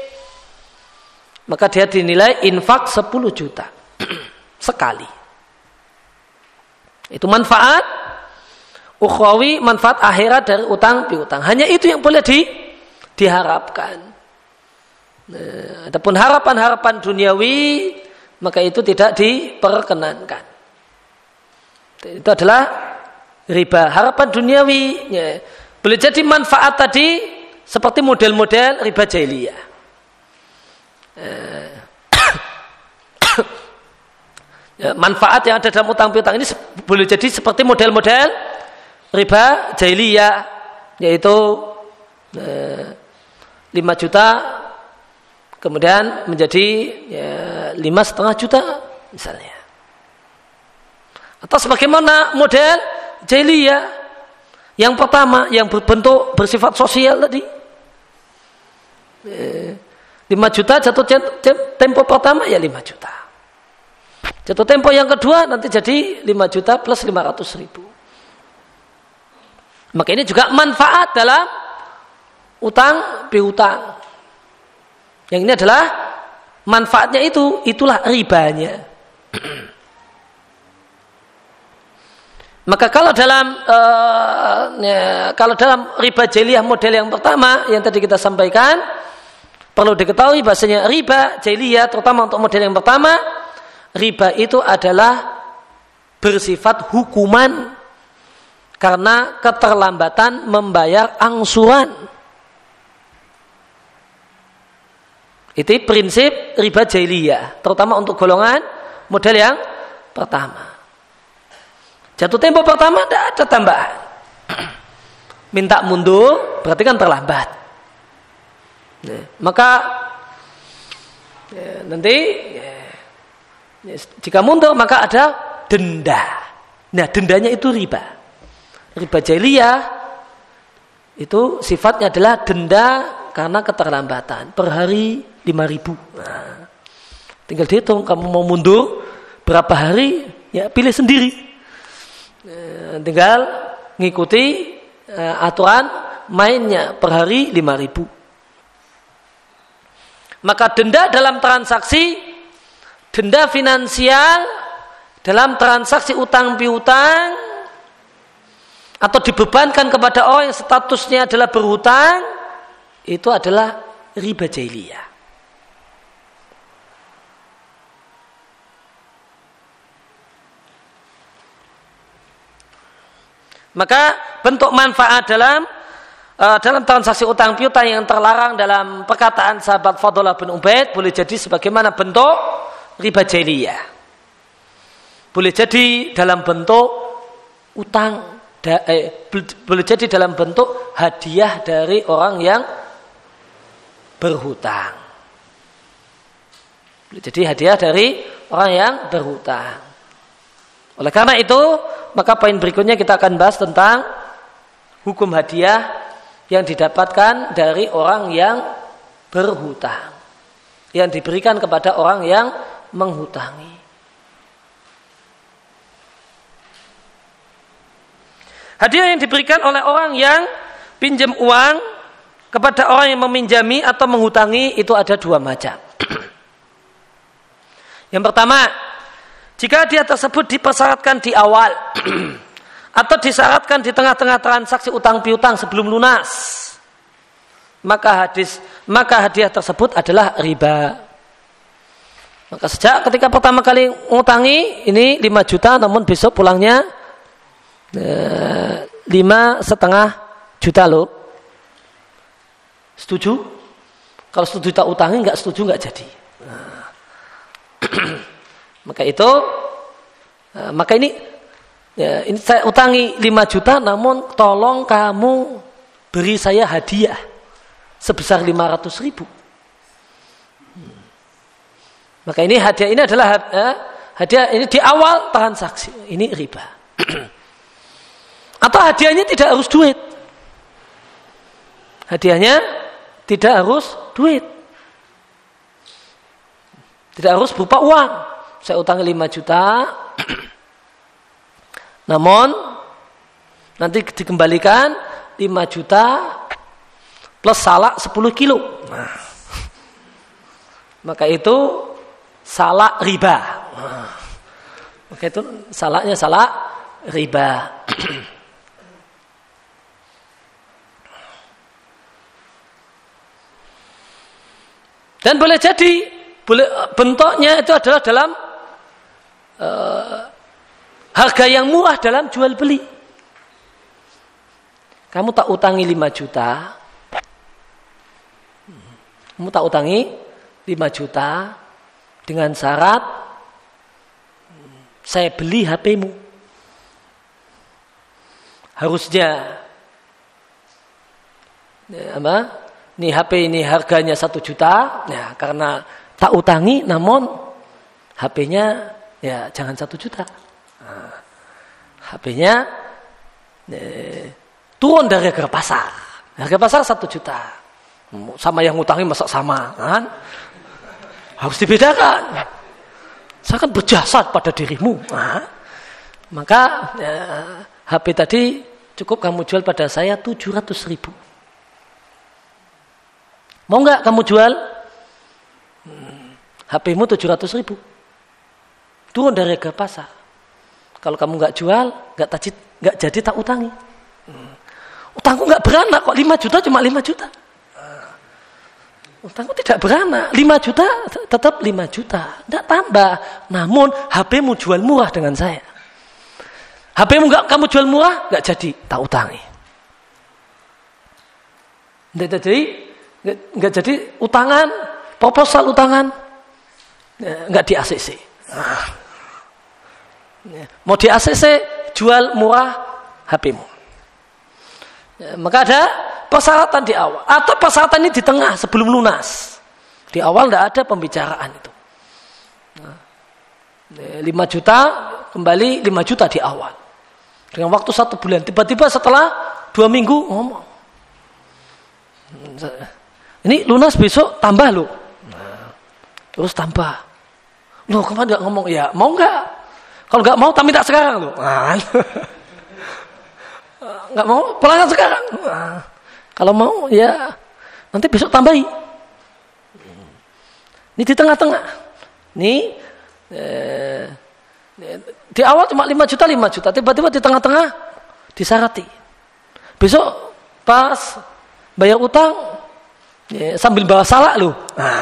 A: maka dia dinilai infak 10 juta sekali. Itu manfaat ukhrawi, manfaat akhirat dari utang piutang. Hanya itu yang boleh diharapkan. Adapun harapan-harapan duniawi, maka itu tidak diperkenankan. Itu adalah riba, harapan duniawi. Ya. Boleh jadi manfaat tadi seperti model-model riba jahiliyah. Ya, manfaat yang ada dalam utang piutang ini boleh jadi seperti model-model riba jahiliyah, yaitu 5 juta kemudian menjadi 5,5 juta misalnya. Atau sebagaimana model jahiliyah yang pertama yang berbentuk bersifat sosial tadi, 5 juta jatuh tempo pertama ya 5 juta, jatuh tempo yang kedua nanti jadi 5 juta plus 500.000. Maka ini juga manfaat dalam utang piutang. Yang ini adalah manfaatnya, itulah ribanya. Maka kalau dalam riba jahiliyah model yang pertama yang tadi kita sampaikan, perlu diketahui bahasanya riba jahiliyah terutama untuk model yang pertama, riba itu adalah bersifat hukuman karena keterlambatan membayar angsuran. Itu prinsip riba jahiliyah, terutama untuk golongan model yang pertama. Jatuh tempo pertama tidak ada tambahan. Minta mundur berarti kan terlambat. Maka nanti jika mundur maka ada denda. Nah, dendanya itu riba. Riba jahiliyah itu sifatnya adalah denda karena keterlambatan. Per hari 5.000. Nah, tinggal dihitung kamu mau mundur berapa hari, ya pilih sendiri. Tinggal ngikuti aturan mainnya per hari 5.000. Maka denda dalam transaksi, denda finansial dalam transaksi utang piutang atau dibebankan kepada orang yang statusnya adalah berhutang, itu adalah riba jahiliyah. Maka bentuk manfaat dalam transaksi utang piutang yang terlarang dalam perkataan sahabat Fadlah bin Ubaid boleh jadi sebagaimana bentuk riba jahiliyah. Boleh jadi dalam bentuk utang, boleh jadi dalam bentuk hadiah dari orang yang berhutang. Boleh jadi hadiah dari orang yang berhutang. Oleh karena itu, maka poin berikutnya kita akan bahas tentang hukum hadiah yang didapatkan dari orang yang berhutang, yang diberikan kepada orang yang menghutangi. Hadiah yang diberikan oleh orang yang pinjam uang kepada orang yang meminjami atau menghutangi itu ada dua macam. Yang pertama, jika hadiah tersebut dipersyaratkan di awal atau disyaratkan di tengah-tengah transaksi utang piutang sebelum lunas, maka hadiah tersebut adalah riba. Maka sejak ketika pertama kali ngutangi ini 5 juta, namun besok pulangnya 5,5 juta loh. Setuju? Kalau setuju tak utangi, nggak setuju nggak jadi. Maka ini saya utangi 5 juta, namun tolong kamu beri saya hadiah sebesar 500.000. Maka ini hadiah ini adalah hadiah ini di awal transaksi, ini riba. Atau hadiahnya tidak harus duit. Hadiahnya tidak harus duit. Tidak harus berupa uang. Saya utangi 5 juta, namun nanti dikembalikan 5 juta plus salak 10 kilo. Nah, maka itu salak riba. Nah, maka itu salaknya salak riba. Dan boleh jadi bentuknya itu adalah dalam harga yang murah dalam jual beli. Kamu tak utangi 5 juta. Kamu tak utangi 5 juta dengan syarat saya beli HP-mu. Harusnya ini HP ini harganya 1 juta. Ya, karena tak utangi, namun HP-nya ya jangan 1 juta. Nah, HP-nya turun dari harga pasar. Harga pasar 1 juta. Sama yang ngutangi masa sama, kan? Harus dibedakan. Saya kan berjasa pada dirimu. Nah, maka HP tadi cukup kamu jual pada saya 700.000. Mau nggak kamu jual? HP-mu 700.000. Turun dari harga pasar. Kalau kamu nggak jual, nggak jadi tak utangi. Utangku nggak beranak kok, 5 juta cuma 5 juta. Utangku tidak beranak, 5 juta tetap 5 juta, nggak tambah. Namun HP-mu jual murah dengan saya. HP-mu nggak kamu jual murah, nggak jadi tak utangi. Nggak jadi utangan, proposal utangan, nggak di ACC. Mau di ACC jual murah HP-mu. Maka ada persyaratan di awal, atau persyaratan ini di tengah sebelum lunas. Di awal tidak ada pembicaraan itu. 5 juta kembali 5 juta di awal. Dengan waktu 1 bulan. Tiba-tiba setelah 2 minggu ngomong. Ini lunas besok tambah loh. Terus tambah. Loh kemarin nggak ngomong ya mau nggak? Kalau nggak mau tak minta sekarang loh. Nggak mau pulangan sekarang. Kalau mau ya nanti besok tambahi. Ini di tengah-tengah. Ini Di awal cuma 5 juta, tiba-tiba di tengah-tengah disarati. Besok pas bayar utang sambil bawa salak loh.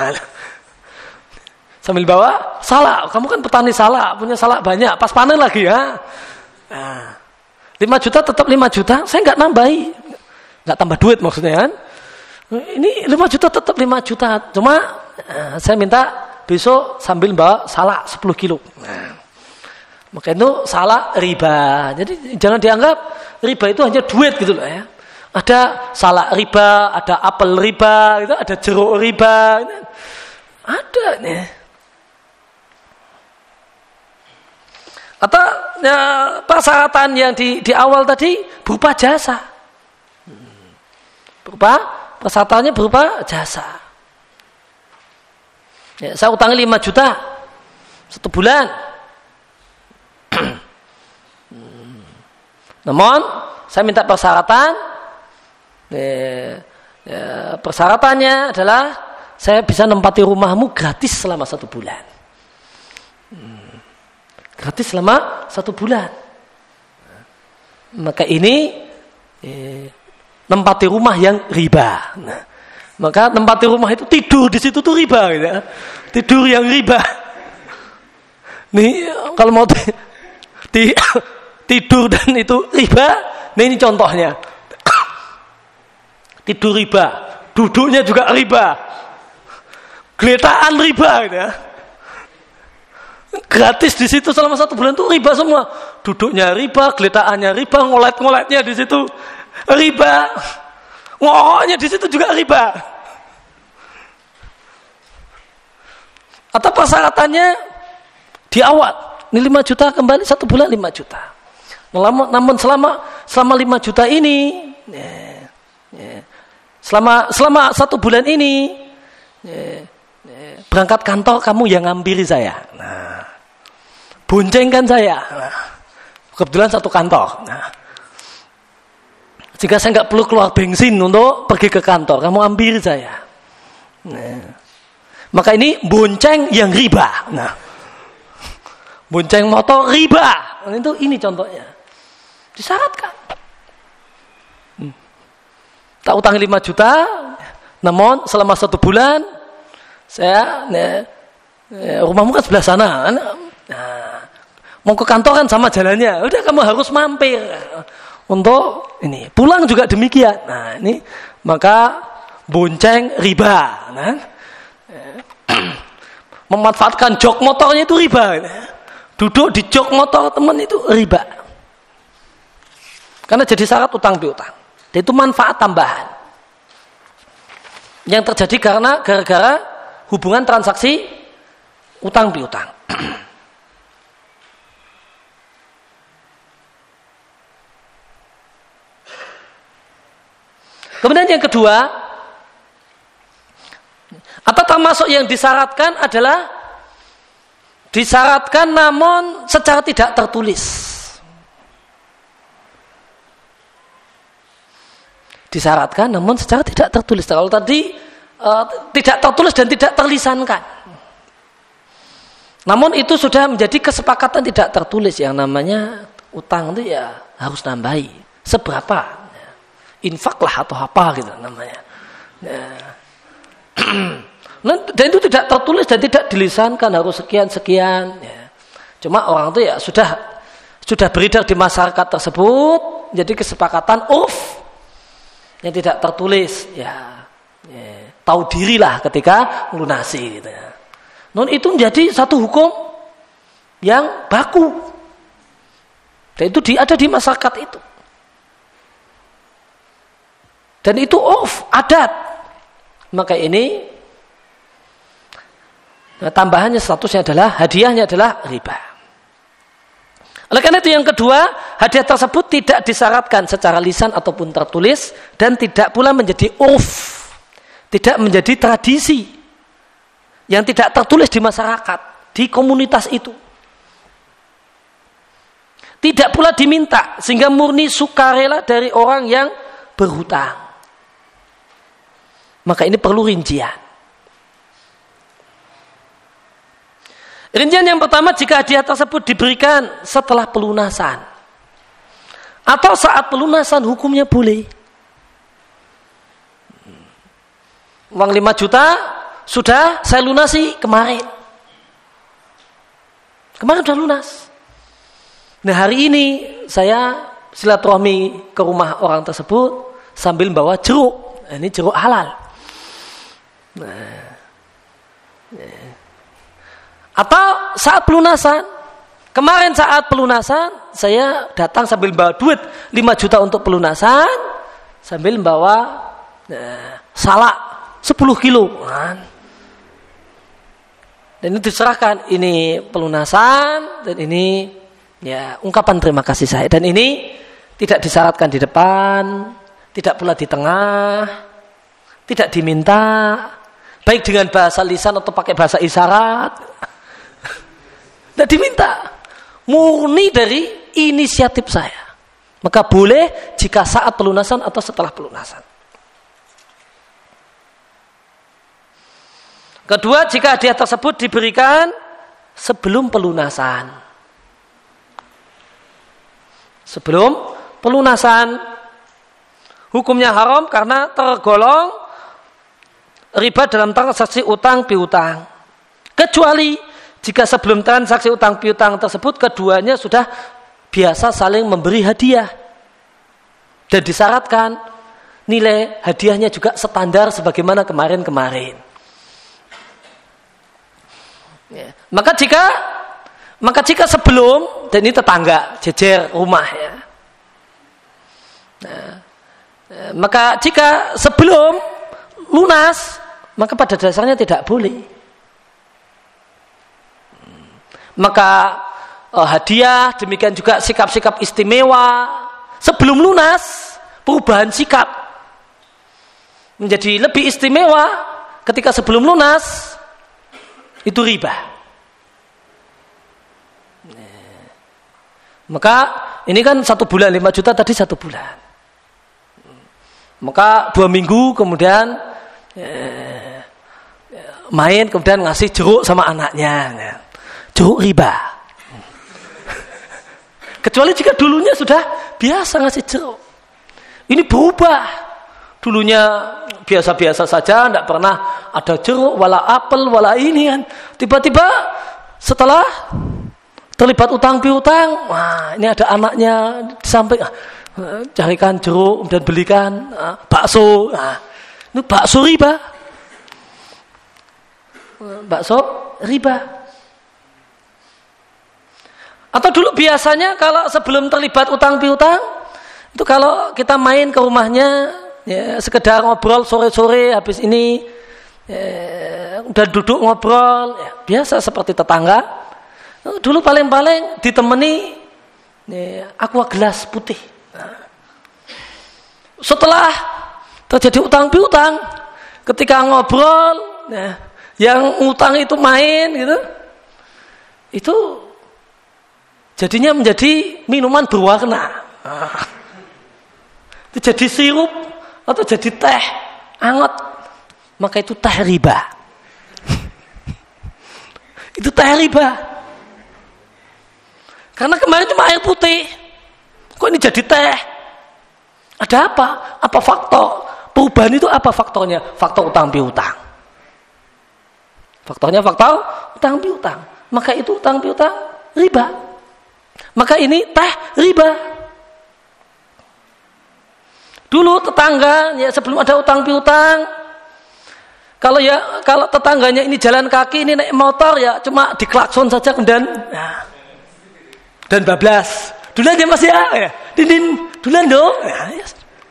A: Sambil bawa salak. Kamu kan petani salak, punya salak banyak, pas panen lagi ya. 5 juta tetap 5 juta, saya nggak nambahi. Nggak tambah duit maksudnya kan. Ini 5 juta tetap 5 juta. Cuma saya minta besok sambil bawa salak 10 kilo. Maka itu salak riba. Jadi jangan dianggap riba itu hanya duit gitu loh ya. Ada salak riba, ada apel riba, gitu, ada jeruk riba. Gitu. Ada nih. Atau ya, persyaratan yang di awal tadi berupa jasa. Persyaratannya berupa jasa. Ya, saya utangi 5 juta 1 bulan. Namun saya minta persyaratan. Persyaratannya adalah saya bisa nempati rumahmu gratis selama 1 bulan. Gratis selama 1 bulan. Maka ini nempati rumah yang riba. Maka nempati rumah itu tidur di situ tuh riba, gitu. Tidur yang riba. Nih kalau mau tidur dan itu riba, nah ini contohnya. Tidur riba, duduknya juga riba, geletaan riba, gitu ya. Gratis di situ selama 1 bulan tuh riba semua. Duduknya riba, geletaannya riba, ngolet-ngoletnya di situ riba, ngokoknya di situ juga riba. Atau persyaratannya di awal, ini 5 juta kembali 1 bulan 5 juta. Namun selama 5 juta ini, selama 1 bulan ini, berangkat kantor kamu yang ngampiri saya. Boncengkan saya. Kebetulan 1 kantor. Jika saya nggak perlu keluar bensin untuk pergi ke kantor, kamu hampiri saya. Maka ini bonceng yang riba. Bonceng motor riba. Ini contohnya. Disyaratkan. Tak utangi 5 juta, namun selama 1 bulan saya rumahmu kan sebelah sana. Mau ke kantor kan sama jalannya. Udah kamu harus mampir. Untuk ini pulang juga demikian. Nah ini maka bonceng riba. Memanfaatkan jok motornya itu riba. Duduk di jok motor teman itu riba. Karena jadi syarat utang piutang. Dan itu manfaat tambahan yang terjadi karena gara-gara hubungan transaksi utang piutang. Kemudian yang kedua, atau termasuk yang disyaratkan adalah disyaratkan namun secara tidak tertulis. Disyaratkan namun secara tidak tertulis. Kalau tadi tidak tertulis dan tidak terlisankan. Namun itu sudah menjadi kesepakatan tidak tertulis, yang namanya utang itu ya harus nambahi. Seberapa? Infak lah atau apa gitu namanya. Dan itu tidak tertulis dan tidak dilisankan harus sekian-sekian. Cuma orang itu ya sudah beredar di masyarakat tersebut, jadi kesepakatan yang tidak tertulis, tahu dirilah ketika melunasi gitu ya. Non itu menjadi satu hukum yang baku. Dan itu ada di masyarakat itu. Dan itu adat. Maka ini tambahannya statusnya adalah hadiahnya adalah riba. Oleh karena itu yang kedua, hadiah tersebut tidak disyaratkan secara lisan ataupun tertulis dan tidak pula menjadi tidak menjadi tradisi yang tidak tertulis di masyarakat, di komunitas itu. Tidak pula diminta sehingga murni sukarela dari orang yang berhutang. Maka ini perlu rincian. Rincian yang pertama, jika hadiah tersebut diberikan setelah pelunasan atau saat pelunasan, hukumnya boleh. Uang 5 juta sudah saya lunasi kemarin. Kemarin sudah lunas. Nah, hari ini saya silaturahmi ke rumah orang tersebut sambil bawa jeruk. Nah, ini jeruk halal. Atau saat pelunasan. Kemarin saat pelunasan saya datang sambil bawa duit 5 juta untuk pelunasan, sambil bawa salak 10 kilo. Dan ini diserahkan, ini pelunasan dan ini ya ungkapan terima kasih saya. Dan ini tidak disyaratkan di depan, tidak pula di tengah, tidak diminta, baik dengan bahasa lisan atau pakai bahasa isyarat. Tidak diminta, murni dari inisiatif saya. Maka boleh jika saat pelunasan atau setelah pelunasan. Kedua, jika hadiah tersebut diberikan sebelum pelunasan. Sebelum pelunasan, hukumnya haram karena tergolong riba dalam transaksi utang piutang. Kecuali jika sebelum transaksi utang piutang tersebut keduanya sudah biasa saling memberi hadiah dan disyaratkan nilai hadiahnya juga standar sebagaimana kemarin-kemarin. Ya. Maka jika sebelum, dan ini tetangga jejer rumah ya. Nah, maka jika sebelum lunas, maka pada dasarnya tidak boleh. Maka hadiah, demikian juga sikap-sikap istimewa sebelum lunas, perubahan sikap menjadi lebih istimewa ketika sebelum lunas, itu riba. Maka ini kan 1 bulan 5 juta tadi 1 bulan. Maka 2 minggu kemudian main, kemudian ngasih jeruk sama anaknya. Jeruk riba. Kecuali jika dulunya sudah biasa ngasih jeruk. Ini berubah. Dulunya biasa-biasa saja, tidak pernah ada jeruk, wala apel, wala ini kan. Tiba-tiba setelah terlibat utang piutang, wah ini ada anaknya di samping, carikan jeruk dan belikan bakso. Nah, ini bakso riba. Bakso riba. Atau dulu biasanya kalau sebelum terlibat utang piutang, itu kalau kita main ke rumahnya, ya sekedar ngobrol sore-sore habis ini, udah duduk ngobrol, ya, biasa seperti tetangga. Dulu paling-paling ditemani aqua gelas putih. Setelah terjadi utang piutang, ketika ngobrol, yang utang itu main gitu, itu jadinya menjadi minuman berwarna. Itu jadi sirup atau jadi teh anget, maka itu teh riba. Itu teh riba. Karena kemarin cuma air putih, kok ini jadi teh? Ada apa? Apa faktor perubahan itu? Apa faktornya? Faktor utang piutang. Faktornya faktor utang piutang. Maka itu utang piutang riba. Maka ini teh riba. Dulu tetangga, ya sebelum ada utang piutang, kalau tetangganya ini jalan kaki, ini naik motor, ya cuma diklakson saja kemudian dan bablas. Dulan ya mas ya, dinding dulan dong. Ya.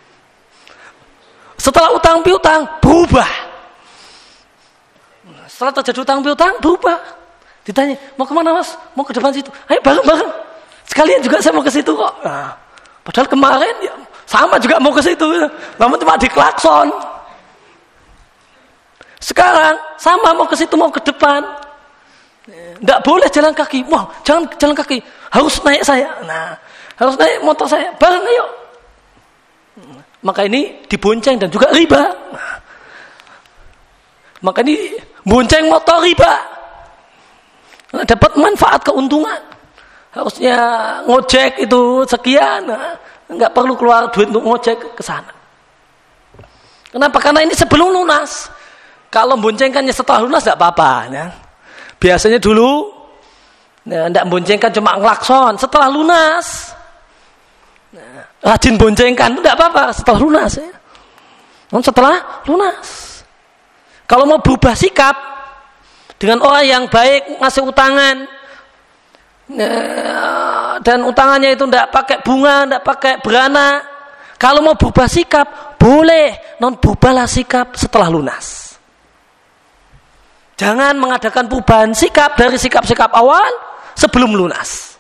A: Setelah utang piutang berubah. Setelah terjadi utang piutang berubah. Ditanya, mau kemana mas? Mau ke depan situ. Ayo bareng-bareng. Sekalian juga saya mau ke situ kok. Nah, padahal kemarin ya sama juga mau ke situ. Namun cuma diklakson. Sekarang sama mau ke situ, mau ke depan. Tidak boleh jalan kaki. Wah, jangan jalan kaki. Harus naik saya. Nah, harus naik motor saya. Bareng ayo. Maka ini dibonceng dan juga riba. Maka ini bonceng motor riba. dapat manfaat keuntungan. Harusnya ngojek itu sekian, nggak perlu keluar duit untuk ngojek ke sana. Kenapa? Karena ini sebelum lunas. Kalau boncengkannya setelah lunas tidak apa-apa. Ya. Biasanya dulu tidak boncengkan cuma ngelakson. Setelah lunas, rajin boncengkan itu tidak apa-apa setelah lunas. Ya. Setelah lunas. Kalau mau berubah sikap dengan orang yang baik ngasih utangan dan utangannya itu tidak pakai bunga, tidak pakai beranak. Kalau mau berubah sikap boleh, berubahlah sikap setelah lunas. Jangan mengadakan perubahan sikap dari sikap-sikap awal sebelum lunas.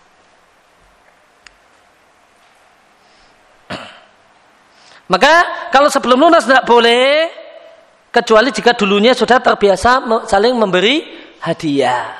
A: Maka kalau sebelum lunas tidak boleh, kecuali jika dulunya sudah terbiasa saling memberi hadiah.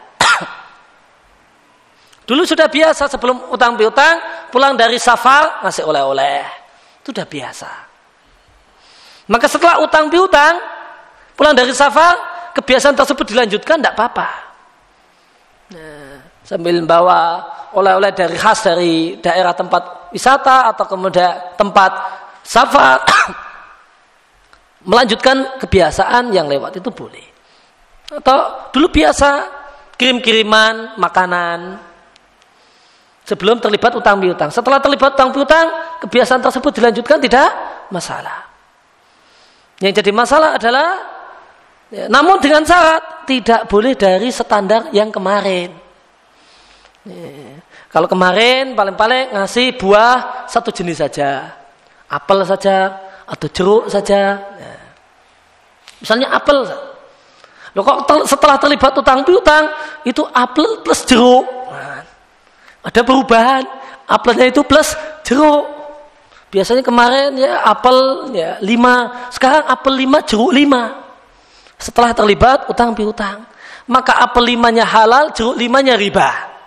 A: Dulu sudah biasa sebelum utang piutang, pulang dari safar ngasih oleh-oleh. Itu sudah biasa. Maka setelah utang piutang, pulang dari safar, kebiasaan tersebut dilanjutkan, tidak apa-apa. Nah, sambil bawa oleh-oleh dari khas dari daerah tempat wisata atau kemudian tempat safar, melanjutkan kebiasaan yang lewat itu boleh. Atau dulu biasa kirim-kiriman makanan sebelum terlibat utang piutang. Setelah terlibat utang piutang, kebiasaan tersebut dilanjutkan, tidak masalah. Yang jadi masalah adalah namun dengan syarat tidak boleh dari standar yang kemarin. Kalau kemarin paling-paling ngasih buah satu jenis saja, apel saja atau jeruk saja. Misalnya apel. Loh kok setelah terlibat utang piutang itu apel plus jeruk. Ada perubahan, apelnya itu plus jeruk. Biasanya kemarin ya apel ya 5, sekarang apel 5, jeruk 5. Setelah terlibat utang piutang, maka apel 5-nya halal, jeruk 5-nya riba.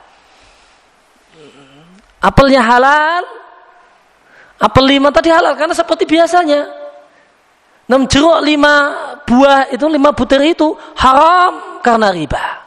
A: Apelnya halal, apel 5 tadi halal karena seperti biasanya. 6 jeruk 5 buah itu 5 butir itu haram karena riba.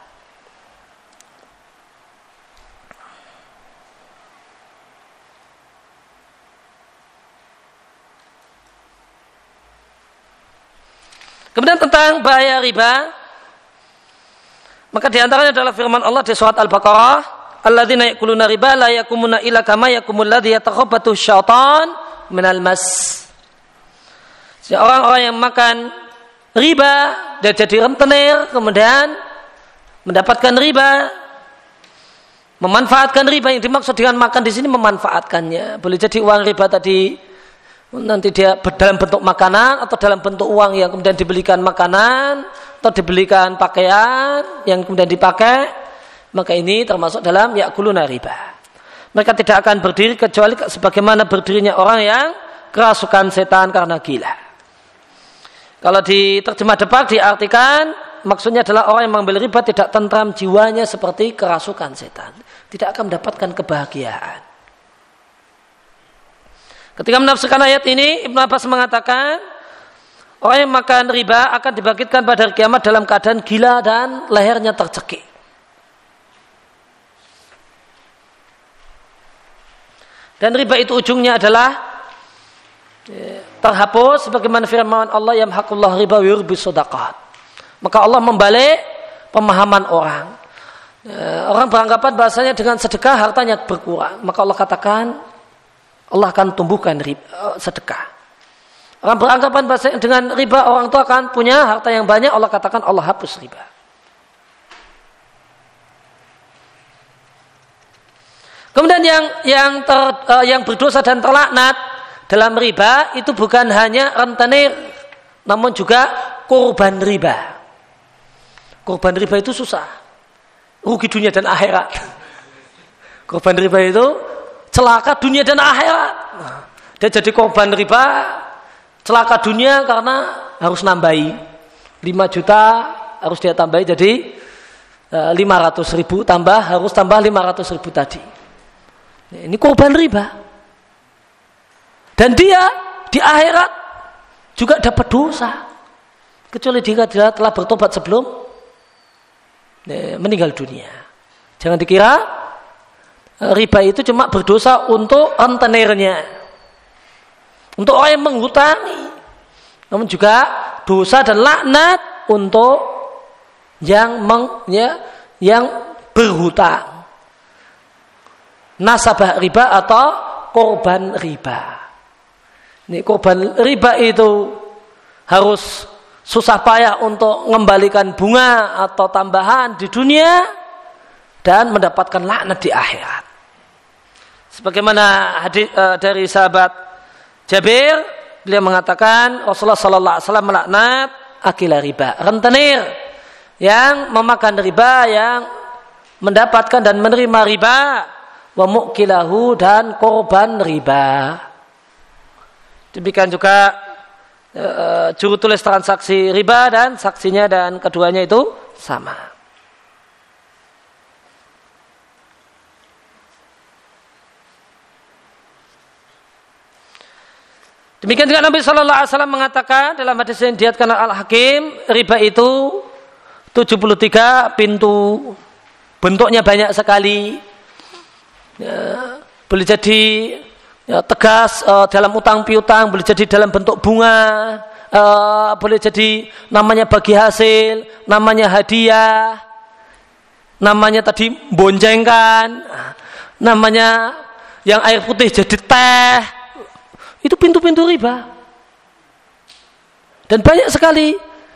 A: Kemudian tentang bahaya riba, maka diantaranya adalah firman Allah di surat Al-Baqarah, alladzina ya'kuluna riba la yakumuna illa kama yakumul ladzi yatakhabbathu syaitan minal mas. Orang-orang yang makan riba dan jadi rentenir kemudian mendapatkan riba, memanfaatkan riba, yang dimaksud dengan makan di sini memanfaatkannya. Boleh jadi uang riba tadi nanti dia dalam bentuk makanan atau dalam bentuk uang yang kemudian dibelikan makanan atau dibelikan pakaian yang kemudian dipakai, maka ini termasuk dalam ya'kuluna riba. Mereka tidak akan berdiri kecuali sebagaimana berdirinya orang yang kerasukan setan karena gila. Kalau di terjemah depak diartikan maksudnya adalah orang yang mengambil riba tidak tentram jiwanya seperti kerasukan setan, tidak akan mendapatkan kebahagiaan. Ketika menafsirkan ayat ini, Ibnu Abbas mengatakan orang yang makan riba akan dibangkitkan pada hari kiamat dalam keadaan gila dan lehernya tercekik. Dan riba itu ujungnya adalah terhapus sebagaimana firman Allah, yamhaqullahu riba wa yurbis shadaqat. Maka Allah membalik pemahaman orang. Orang beranggapan bahasanya dengan sedekah hartanya berkurang. Maka Allah katakan Allah akan tumbuhkan riba, sedekah. Orang beranggapan bahasa dengan riba orang itu akan punya harta yang banyak. Allah katakan Allah hapus riba. Kemudian yang berdosa dan terlaknat dalam riba itu bukan hanya rentenir, namun juga korban riba. Korban riba itu susah, rugi dunia dan akhirat. Korban riba itu celaka dunia dan akhirat. Dia jadi korban riba, celaka dunia karena harus nambahi 5 juta, harus dia tambahi jadi 500.000 harus tambah 500.000 tadi. Ini korban riba. Dan dia di akhirat juga dapat dosa, kecuali dia telah bertobat sebelum meninggal dunia. Jangan dikira riba itu cuma berdosa untuk rentenirnya, untuk orang yang menghutangi, namun juga dosa dan laknat untuk yang berhutang, nasabah riba atau korban riba. Ini korban riba itu harus susah payah untuk mengembalikan bunga atau tambahan di dunia dan mendapatkan laknat di akhirat. Sebagaimana hadis dari sahabat Jabir, beliau mengatakan Rasulullah sallallahu alaihi wasallam melaknat akila riba, rentenir yang memakan riba, yang mendapatkan dan menerima riba, wa mukilahu dan korban riba. Demikian juga juru tulis transaksi riba dan saksinya, dan keduanya itu sama. Demikian juga Nabi Sallallahu Alaihi Wasallam mengatakan dalam hadis yang diriwayatkan Al-Hakim, riba itu 73 pintu, bentuknya banyak sekali. Ya, boleh jadi tegas dalam utang piutang, boleh jadi dalam bentuk bunga, boleh jadi namanya bagi hasil, namanya hadiah, namanya tadi bonjengkan, namanya yang air putih jadi teh. Itu pintu-pintu riba. Dan banyak sekali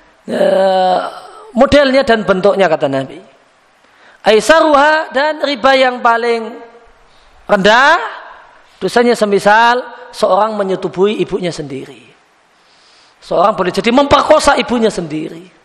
A: modelnya dan bentuknya, kata Nabi. Aisaruha, dan riba yang paling rendah dosanya semisal seorang menyetubuhi ibunya sendiri. Seorang boleh jadi memperkosa ibunya sendiri.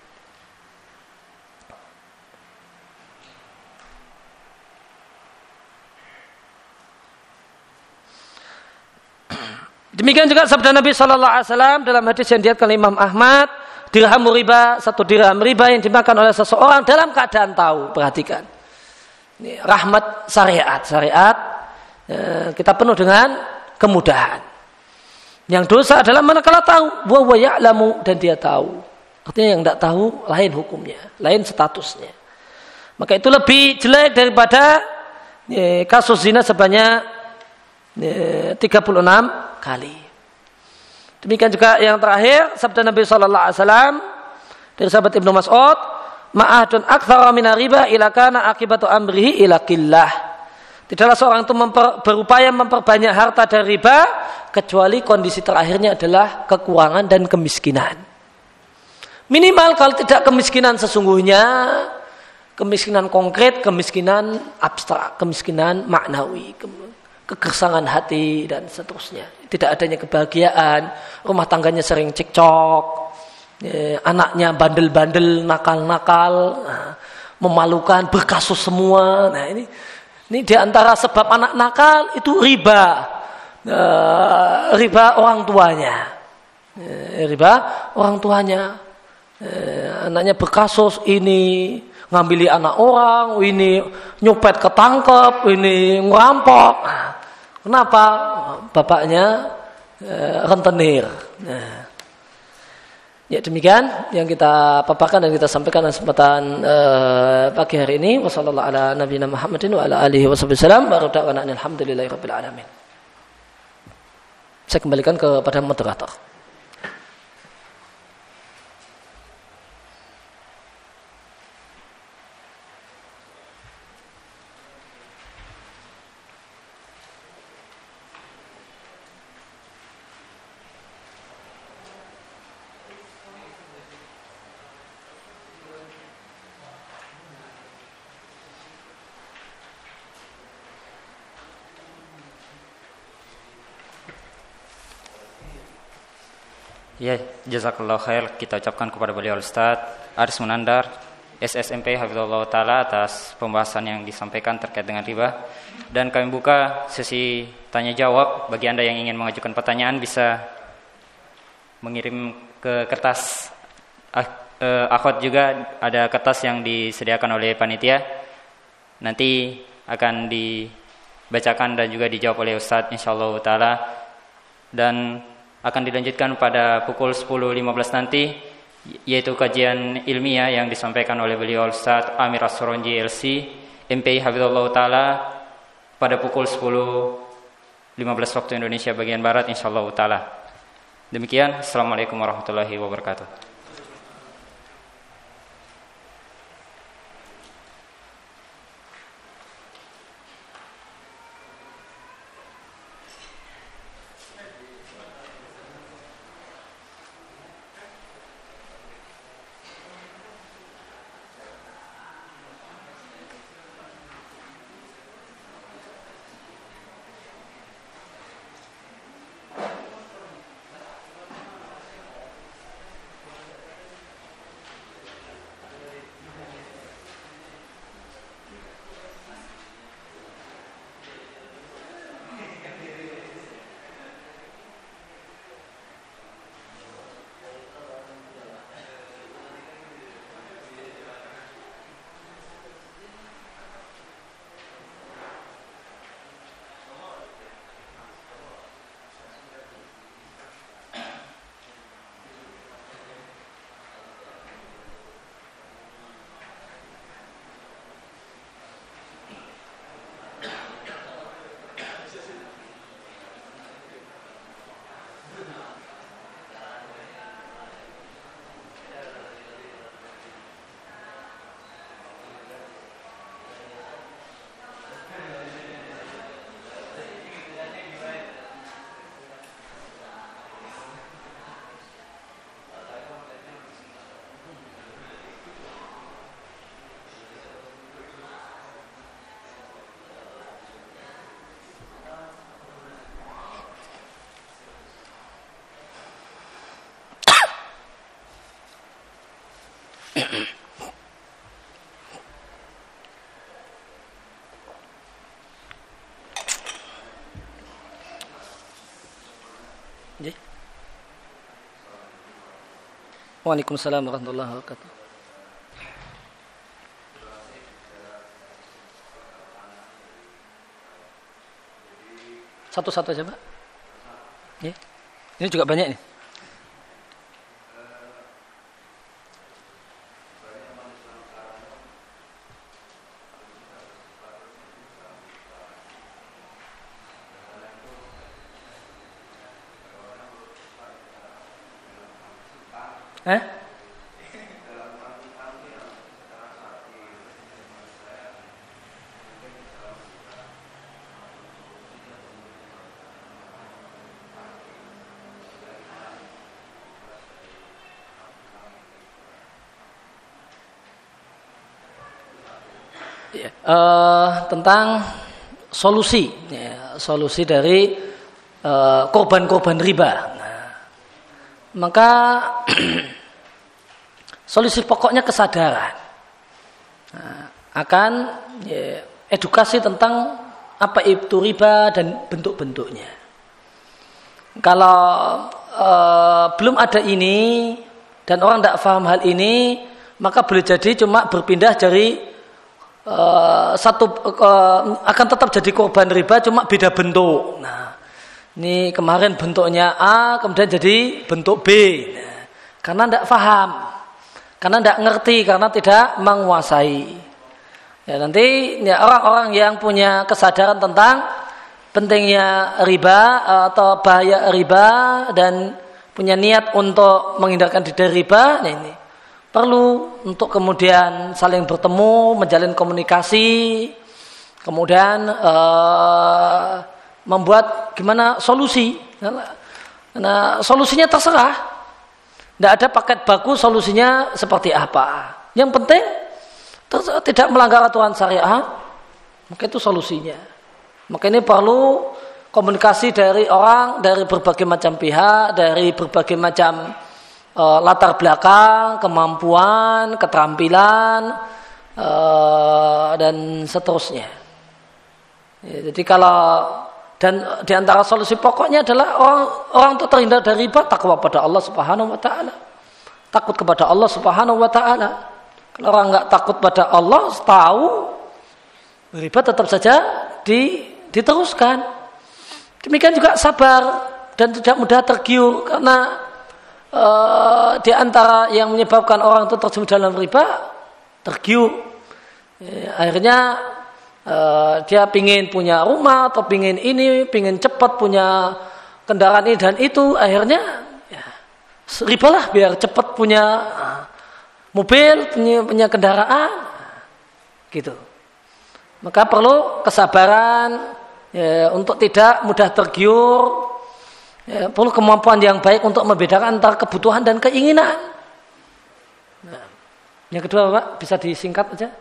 A: Demikian juga sabda Nabi Sallallahu Alaihi Wasallam dalam hadis yang diriwayatkan Imam Ahmad, dirham riba, 1 dirham riba yang dimakan oleh seseorang dalam keadaan tahu. Perhatikan, ini rahmat syariat kita penuh dengan kemudahan. Yang dosa adalah manakala tahu, wa ya'lamu, dan dia tahu. Artinya yang tidak tahu lain hukumnya, lain statusnya. Maka itu lebih jelek daripada kasus zina sebanyak 36 kali. Demikian juga yang terakhir sabda Nabi Sallallahu Alaihi Wasallam dari sahabat Ibnu Mas'ud, ma'adun aktsara min riba ila kana akibatu amrihi ila qillah. Tidaklah seorang itu berupaya memperbanyak harta dari riba kecuali kondisi terakhirnya adalah kekurangan dan kemiskinan. Minimal kalau tidak kemiskinan sesungguhnya, kemiskinan konkret, kemiskinan abstrak, kemiskinan maknawi, kegersangan hati dan seterusnya. Tidak adanya kebahagiaan, rumah tangganya sering cekcok, anaknya bandel-bandel, nakal-nakal, memalukan, berkasus semua. Nah ini di antara sebab anak nakal itu riba, riba orang tuanya, riba orang tuanya. Anaknya berkasus, ini ngambil anak orang, ini nyopet ketangkep, ini ngerampok. Kenapa? Bapaknya rentenir. Ya demikian yang kita paparkan dan kita sampaikan dalam kesempatan pagi hari ini. Wassallallahu ala nabiyina Muhammadin wa ala alihi wasallam. Alhamdulillahirabbil alamin. Saya kembalikan kepada moderator.
B: Ya, jazakallahu khair kita ucapkan kepada beliau Ustaz Aris Munandar SSMP Hafizahullah Ta'ala atas pembahasan yang disampaikan terkait dengan riba. Dan kami buka sesi tanya jawab. Bagi Anda yang ingin mengajukan pertanyaan bisa mengirim ke kertas akhwat, juga ada kertas yang disediakan oleh panitia. Nanti akan dibacakan dan juga dijawab oleh Ustaz insyaallah Ta'ala. Dan akan dilanjutkan pada pukul 10.15 nanti, yaitu kajian ilmiah yang disampaikan oleh beliau Ustaz Amir As-Suronji LC MPI Hafizahullah Ta'ala pada pukul 10.15 waktu Indonesia bagian Barat insyaallah Ta'ala. Demikian, Assalamualaikum warahmatullahi wabarakatuh.
A: Waalaikumsalam warahmatullahi wabarakatuh. Satu-satu aja, Pak. Ya. Ini juga banyak nih. Tentang solusi, solusi dari korban-korban riba. Maka solusi pokoknya kesadaran akan edukasi tentang apa itu riba dan bentuk-bentuknya. Kalau belum ada ini dan orang tidak paham hal ini, maka boleh jadi cuma berpindah dari akan tetap jadi korban riba, cuma beda bentuk. Nah, ini kemarin bentuknya A, kemudian jadi bentuk B. Nah, karena tidak paham, karena tidak ngerti, karena tidak menguasai. Ya, nanti ya, orang-orang yang punya kesadaran tentang pentingnya riba atau bahaya riba dan punya niat untuk menghindarkan diri dari riba, nah ini perlu untuk kemudian saling bertemu, menjalin komunikasi, kemudian membuat gimana solusi. Nah, solusinya terserah. Tidak ada paket baku solusinya seperti apa. Yang penting tidak melanggar aturan syariat, maka itu solusinya. Maka ini perlu komunikasi dari orang, dari berbagai macam pihak, dari berbagai macam latar belakang, kemampuan, keterampilan, dan seterusnya. Ya, jadi kalau dan diantara solusi pokoknya adalah orang untuk terhindar dari riba, takwa pada Allah Subhanahu Wa Taala, takut kepada Allah Subhanahu Wa Taala. Kalau orang nggak takut pada Allah, tahu riba tetap saja diteruskan. Demikian juga sabar dan tidak mudah tergiur karena di antara yang menyebabkan orang itu terjebak dalam riba, tergiur. Akhirnya dia pingin punya rumah atau pingin cepat punya kendaraan ini dan itu, akhirnya ya, ribalah biar cepat punya mobil, punya kendaraan, gitu. Maka perlu kesabaran ya, untuk tidak mudah tergiur. Ya, perlu kemampuan yang baik untuk membedakan antara kebutuhan dan keinginan. Nah, yang kedua, Pak, bisa disingkat aja.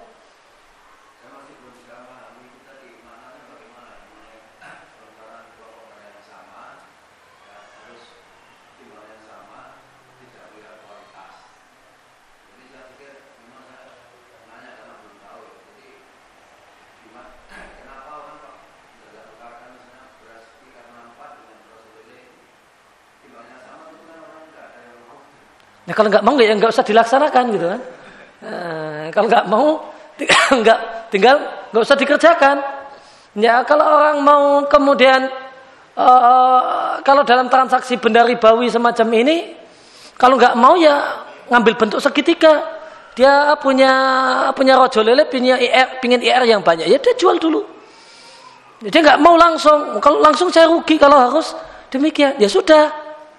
A: Nah, kalau nggak mau ya nggak usah dilaksanakan gitu kan. Kalau nggak mau tinggal nggak usah dikerjakan. Ya kalau orang mau kemudian kalau dalam transaksi benda ribawi semacam ini, kalau nggak mau ya ngambil bentuk segitiga. Dia punya rojo lele, pingin IR yang banyak, ya dia jual dulu. Dia nggak mau langsung. Kalau langsung saya rugi kalau harus demikian. Ya sudah.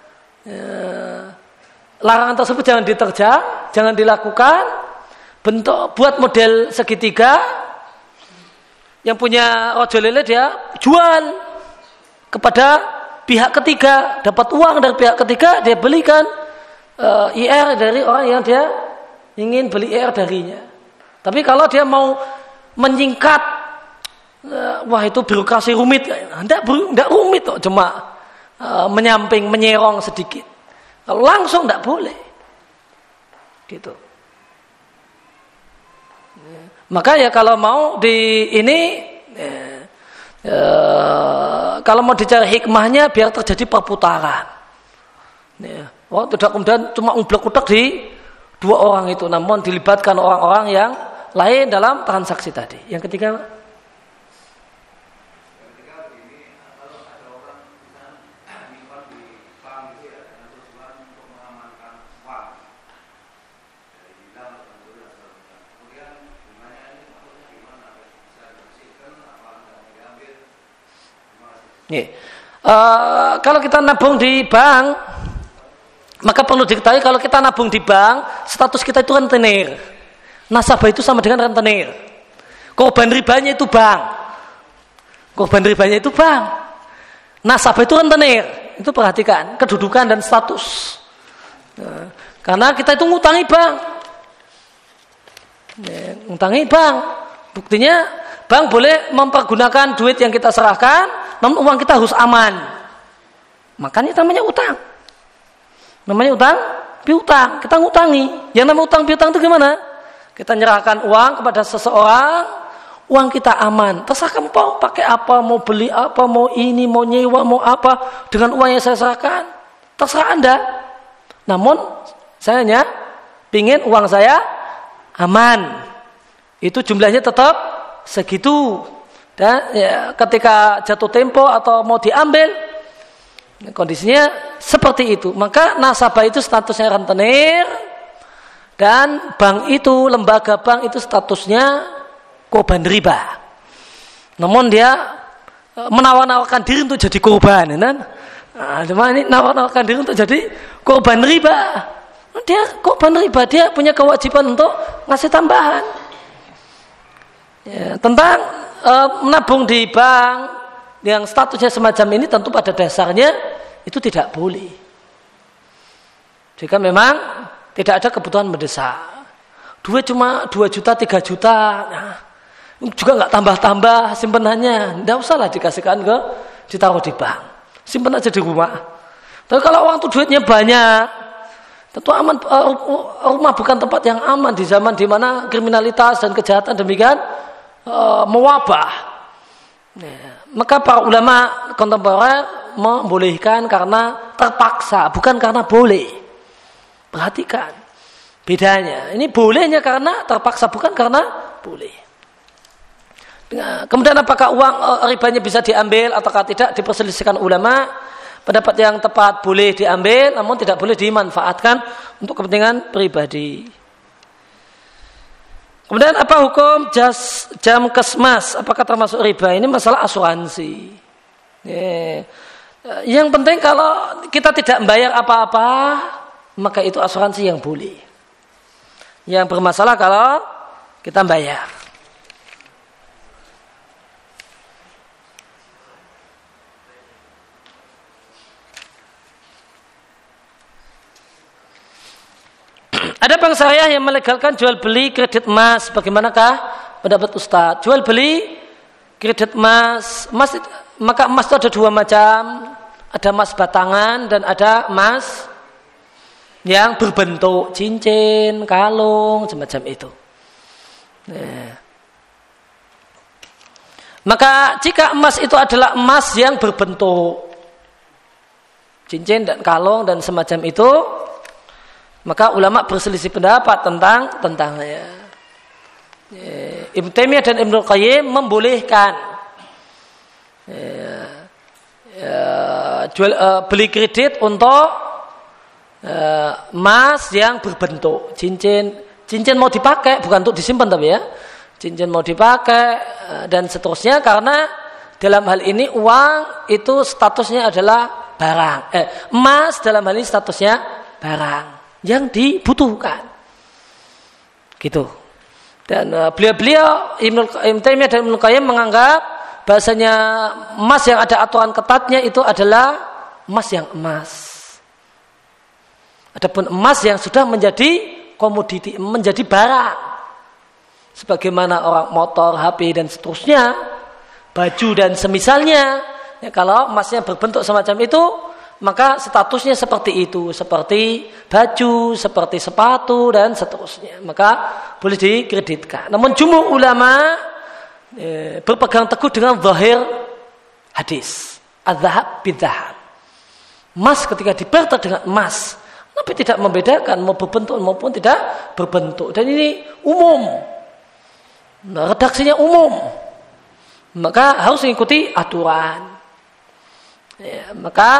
A: Larangan tersebut jangan diterjang, jangan dilakukan. Buat model segitiga, yang punya rojo lele dia jual kepada pihak ketiga, dapat uang dari pihak ketiga, dia belikan IR dari orang yang dia ingin beli IR darinya. Tapi kalau dia mau menyingkat, wah itu birokrasi rumit, enggak rumit kok, cuma menyamping, menyerong sedikit. Kalau langsung tidak boleh, gitu. Maka ya kalau mau kalau mau dicari hikmahnya biar terjadi perputaran. Tidak kemudian cuma umblek-utek di dua orang itu, namun dilibatkan orang-orang yang lain dalam transaksi tadi. Yang ketiga. Kalau kita nabung di bank, maka perlu diketahui kalau kita nabung di bank, status kita itu rentenir. Nasabah itu sama dengan rentenir. Korban ribanya itu bank. Nasabah itu rentenir. Itu perhatikan kedudukan dan status. Karena kita itu ngutangi bank. Buktinya bank boleh mempergunakan duit yang kita serahkan, namun uang kita harus aman. Makanya namanya utang. Piutang. Kita ngutangi. Yang namanya utang piutang itu gimana? Kita nyerahkan uang kepada seseorang, uang kita aman. Terserah kamu mau pakai apa, mau beli apa, mau ini, mau nyewa, mau apa, dengan uang yang saya serahkan. Terserah Anda. Namun saya hanya pingin uang saya aman. Itu jumlahnya tetap segitu. Dan ya, ketika jatuh tempo atau mau diambil, kondisinya seperti itu. Maka nasabah itu statusnya rentenir, dan bank itu, lembaga bank itu statusnya korban riba. Namun dia menawar-nawarkan diri untuk jadi korban, kan? Cuma ini nawar-nawarkan diri untuk jadi korban riba. Dia korban riba, dia punya kewajiban untuk ngasih tambahan. Ya, tentang menabung di bank yang statusnya semacam ini, tentu pada dasarnya itu tidak boleh. Jika memang tidak ada kebutuhan mendesak, duit cuma 2 juta, 3 juta, nah, juga nggak tambah-tambah simpenannya, nggak usahlah dikasihkan ditaruh di bank, simpen aja di rumah. Tapi kalau orang itu duitnya banyak, tentu aman. Rumah bukan tempat yang aman di zaman di mana kriminalitas dan kejahatan demikian mewabah. Maka para ulama kontemporer membolehkan karena terpaksa, bukan karena boleh. Perhatikan bedanya. Ini bolehnya karena terpaksa, bukan karena boleh. Kemudian apakah uang ribanya bisa diambil ataukah tidak, diperselisihkan ulama. Pendapat yang tepat boleh diambil, namun tidak boleh dimanfaatkan untuk kepentingan pribadi. Kemudian apa hukum jam kesmas? Apakah termasuk riba? Ini masalah asuransi. Yang penting kalau kita tidak membayar apa-apa, maka itu asuransi yang boleh. Yang bermasalah kalau kita bayar. Ada bank syariah yang melegalkan jual beli kredit emas. Bagaimanakah pendapat Ustaz? Jual beli kredit emas, maka emas itu ada dua macam. Ada emas batangan dan ada emas yang berbentuk cincin, kalung, semacam itu. Maka jika emas itu adalah emas yang berbentuk cincin dan kalung dan semacam itu, maka ulama berselisih pendapat tentangnya. Ibnu Taimiyah dan Ibnu Qayyim membolehkan beli kredit untuk emas yang berbentuk cincin mau dipakai, bukan untuk disimpan tapi ya, cincin mau dipakai dan seterusnya, karena dalam hal ini uang itu statusnya adalah barang, emas dalam hal ini statusnya barang yang dibutuhkan, gitu. Dan beliau Ibnu Taimiyah dan Ibnu Qayyim menganggap bahasanya emas yang ada aturan ketatnya itu adalah emas yang emas. Adapun emas yang sudah menjadi komoditi, menjadi barang, sebagaimana orang motor, HP dan seterusnya, baju dan semisalnya, ya, kalau emasnya berbentuk semacam itu, maka statusnya seperti itu, seperti baju, seperti sepatu dan seterusnya, maka boleh dikreditkan. Namun jumhur ulama berpegang teguh dengan zahir hadis, az-zahab bidz-zahab. Emas ketika dibarter dengan emas, tapi tidak membedakan mau berbentuk maupun tidak berbentuk, dan ini umum, redaksinya umum, maka harus mengikuti aturan. Ya,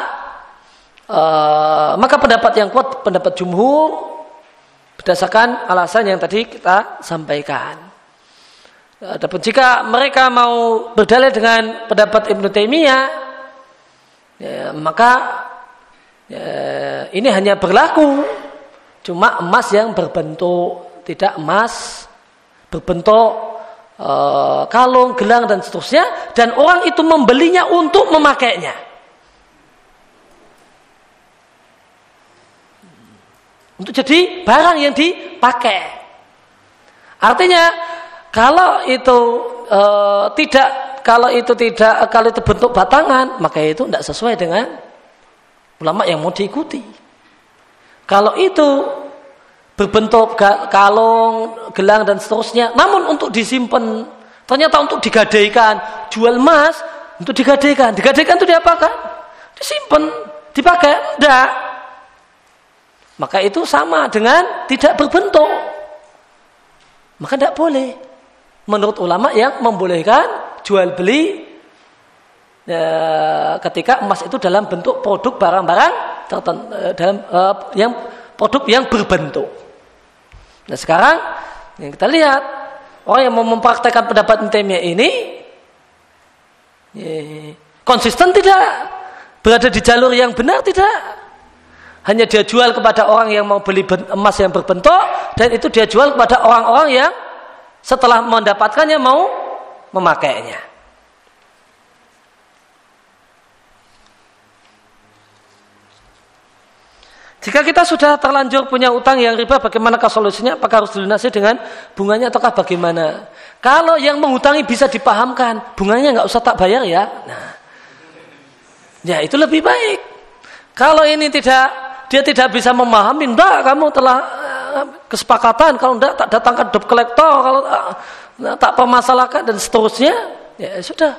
A: maka pendapat yang kuat, pendapat jumhur, berdasarkan alasan yang tadi kita sampaikan. Adapun jika mereka mau berdalil dengan pendapat Ibnu Taimiyah, ya, maka ini hanya berlaku cuma emas yang berbentuk, tidak emas berbentuk kalung, gelang dan seterusnya, dan orang itu membelinya untuk memakainya, untuk jadi barang yang dipakai. Artinya kalau itu kalau itu bentuk batangan, maka itu tidak sesuai dengan ulama yang mau diikuti. Kalau itu berbentuk kalung, gelang dan seterusnya, namun untuk disimpan, ternyata untuk digadaikan, jual emas untuk digadaikan itu diapakan? Disimpan, dipakai? Tidak. Maka itu sama dengan tidak berbentuk. Maka tidak boleh. Menurut ulama yang membolehkan jual beli ketika emas itu dalam bentuk produk barang-barang produk yang berbentuk. Nah sekarang yang kita lihat, orang yang mau mempraktekkan pendapat Ibnu Taimiyah ini konsisten tidak? Berada di jalur yang benar tidak? Hanya dia jual kepada orang yang mau beli emas yang berbentuk, dan itu dia jual kepada orang-orang yang setelah mendapatkannya mau memakainya. Jika kita sudah terlanjur punya utang yang riba, bagaimanakah solusinya? Apakah harus dilunasi dengan bunganya ataukah bagaimana? Kalau yang menghutangi bisa dipahamkan, bunganya nggak usah tak bayar ya. Nah, ya itu lebih baik. Kalau ini dia tidak bisa memahami, enggak, kamu telah kesepakatan, kalau enggak tak datangkan debt collector, kalau tak permasalahkan dan seterusnya, ya sudah,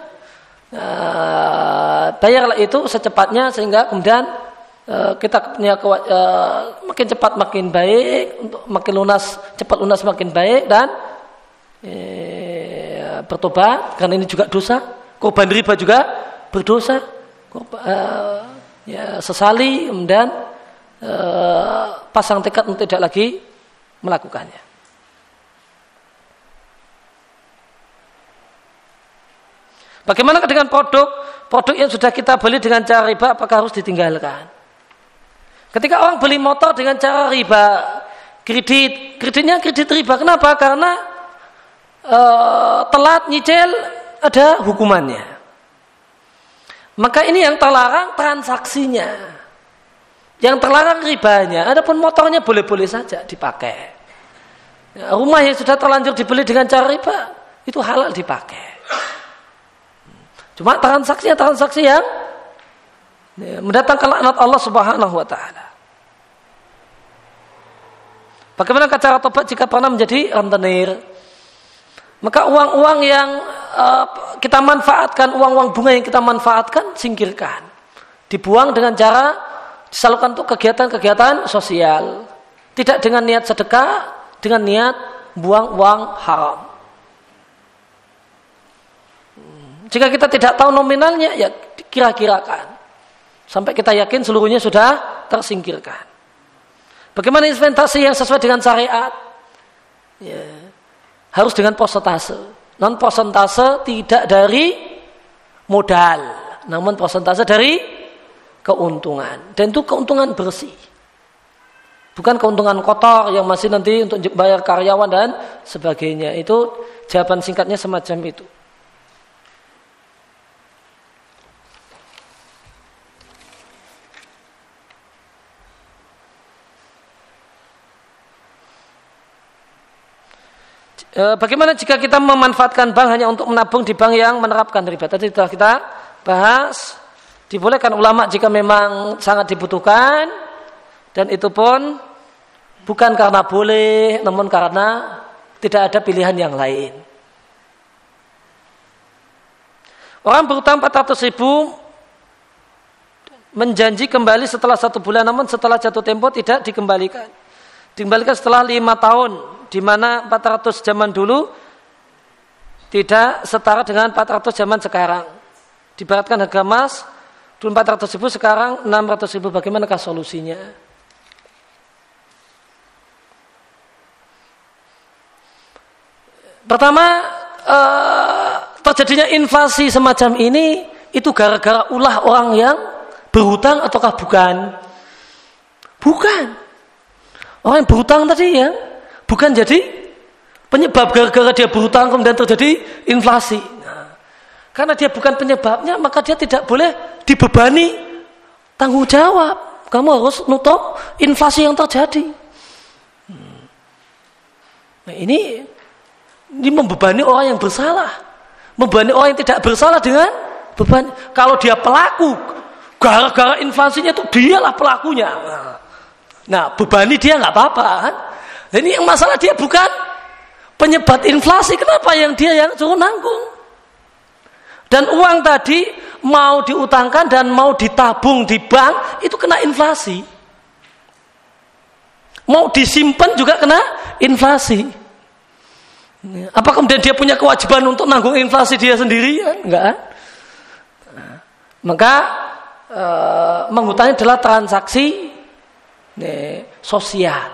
A: bayarlah itu secepatnya, sehingga kemudian kita punya makin cepat makin baik, untuk makin lunas, cepat lunas makin baik, dan bertobat, karena ini juga dosa, korban riba juga berdosa, sesali, kemudian pasang tekad untuk tidak lagi melakukannya. Bagaimana dengan produk yang sudah kita beli dengan cara riba, apakah harus ditinggalkan? Ketika orang beli motor dengan cara riba, kreditnya kredit riba. Kenapa? Karena telat nyicil ada hukumannya. Maka ini yang terlarang transaksinya, yang terlarang ribanya. Adapun motornya boleh-boleh saja dipakai. Rumah yang sudah terlanjur dibeli dengan cara riba itu halal dipakai. Cuma transaksinya transaksi yang mendatangkan laknat Allah Subhanahu wa taala. Bagaimana cara tobat jika pernah menjadi rentenir? Maka uang-uang yang kita manfaatkan, uang-uang bunga yang kita manfaatkan, singkirkan. Dibuang dengan cara disalurkan untuk kegiatan-kegiatan sosial. Tidak dengan niat sedekah, dengan niat buang uang haram. Jika kita tidak tahu nominalnya, ya kira-kirakan. Sampai kita yakin seluruhnya sudah tersingkirkan. Bagaimana investasi yang sesuai dengan syariat? Ya, harus dengan persentase. Non persentase tidak dari modal, namun persentase dari keuntungan. Dan itu keuntungan bersih. Bukan keuntungan kotor yang masih nanti untuk bayar karyawan dan sebagainya. Itu jawaban singkatnya semacam itu. Bagaimana jika kita memanfaatkan bank hanya untuk menabung di bank yang menerapkan riba? Tadi sudah kita bahas. Dibolehkan ulama jika memang sangat dibutuhkan, dan itu pun bukan karena boleh, namun karena tidak ada pilihan yang lain. Orang berutang 400.000 menjanji kembali setelah 1 bulan, namun setelah jatuh tempo tidak dikembalikan. Dikembalikan setelah 5 tahun, di mana 400 zaman dulu tidak setara dengan 400 zaman sekarang. Dibaratkan harga emas dulu 400.000, sekarang 600.000. Bagaimanakah solusinya? Pertama, terjadinya inflasi semacam ini itu gara-gara ulah orang yang berhutang ataukah bukan? Bukan. Orang yang berhutang tadi ya, bukan jadi penyebab gara-gara dia berhutang kemudian terjadi inflasi. Nah, karena dia bukan penyebabnya, maka dia tidak boleh dibebani tanggung jawab. Kamu harus nutup inflasi yang terjadi. Nah, ini membebani orang yang bersalah, membebani orang yang tidak bersalah dengan beban. Kalau dia pelaku, gara-gara inflasinya itu dialah pelakunya. Nah, bebani dia nggak apa-apa kan? Ini yang masalah dia bukan penyebab inflasi. Kenapa yang dia yang suruh nanggung? Dan uang tadi mau diutangkan dan mau ditabung di bank itu kena inflasi. Mau disimpan juga kena inflasi. Apa kemudian dia punya kewajiban untuk nanggung inflasi dia sendiri? Enggak. Maka menghutangnya adalah transaksi sosial,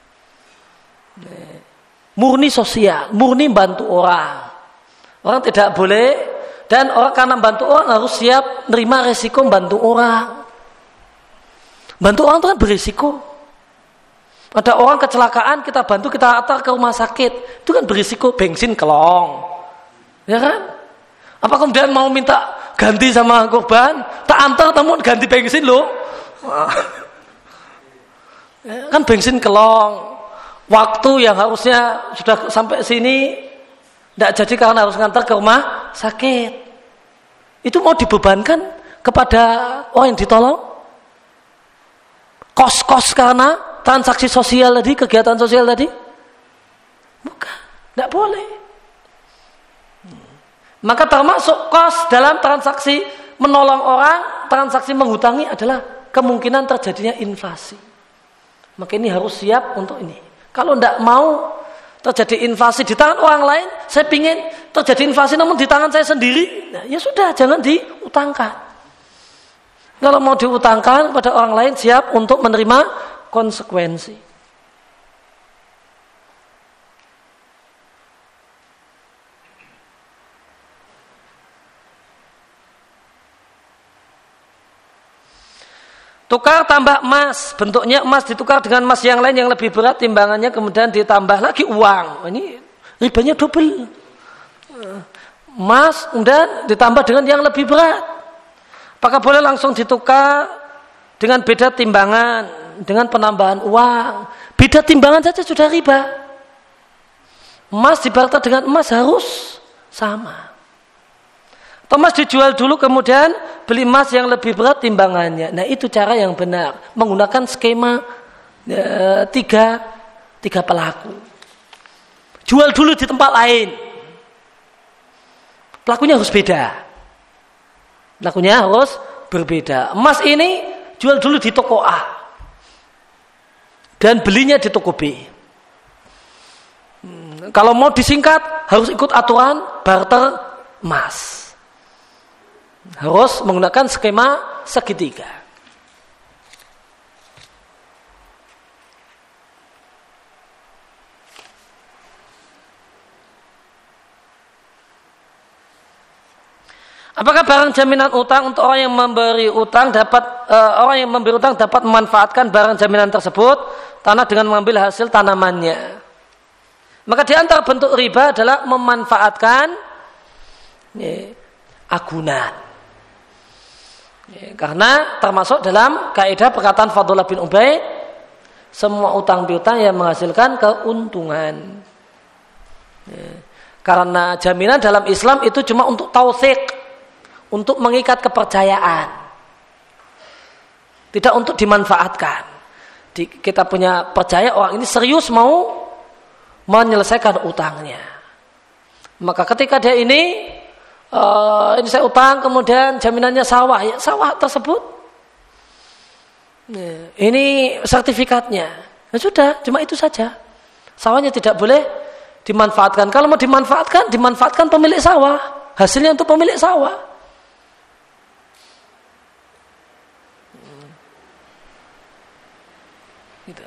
A: murni sosial, murni bantu orang. Orang tidak boleh, dan orang karena bantu orang harus siap menerima resiko bantu orang. Bantu orang itu kan berisiko. Ada orang kecelakaan, kita bantu, kita antar ke rumah sakit, itu kan berisiko bensin kelong, ya kan? Apa kemudian mau minta ganti sama korban, tak antar namun ganti bensin loh? Kan bensin kelong, waktu yang harusnya sudah sampai sini tidak jadi karena harus ngantar ke rumah sakit. Itu mau dibebankan kepada orang yang ditolong? Kos-kos karena transaksi sosial tadi, kegiatan sosial tadi? Bukan, tidak boleh. Maka termasuk kos dalam transaksi menolong orang, transaksi menghutangi adalah kemungkinan terjadinya inflasi. Maka ini harus siap untuk ini. Kalau tidak mau terjadi inflasi di tangan orang lain, saya ingin terjadi inflasi namun di tangan saya sendiri, nah, ya sudah, jangan diutangkan. Kalau mau diutangkan pada orang lain, siap untuk menerima konsekuensi. tukar tambah emas, bentuknya emas ditukar dengan emas yang lain yang lebih berat timbangannya, kemudian ditambah lagi uang. Ini ribanya double. Emas kemudian ditambah dengan yang lebih berat. Apakah boleh langsung ditukar dengan beda timbangan, dengan penambahan uang? Beda timbangan saja sudah riba. Emas dibarter dengan emas harus sama. Atau emas dijual dulu kemudian beli emas yang lebih berat timbangannya. Nah itu cara yang benar. Menggunakan skema tiga pelaku. Jual dulu di tempat lain. Pelakunya harus beda. Pelakunya harus berbeda. Emas ini jual dulu di toko A. Dan belinya di toko B. Kalau mau disingkat harus ikut aturan barter emas. Harus menggunakan skema segitiga. Apakah barang jaminan utang untuk orang yang memberi utang dapat memanfaatkan barang jaminan tersebut tanah dengan mengambil hasil tanamannya? Maka di antara bentuk riba adalah memanfaatkan agunan. Karena termasuk dalam kaidah perkataan Fadullah bin Ubaid, semua utang piutang yang menghasilkan keuntungan. Karena jaminan dalam Islam itu cuma untuk tautsik, untuk mengikat kepercayaan, tidak untuk dimanfaatkan. Kita punya percaya orang ini serius mau menyelesaikan utangnya. Maka ketika dia ini saya utang kemudian jaminannya sawah, ya sawah tersebut ini sertifikatnya, ya sudah, cuma itu saja. Sawahnya tidak boleh dimanfaatkan. Kalau mau dimanfaatkan pemilik sawah, hasilnya untuk pemilik sawah. Gitu.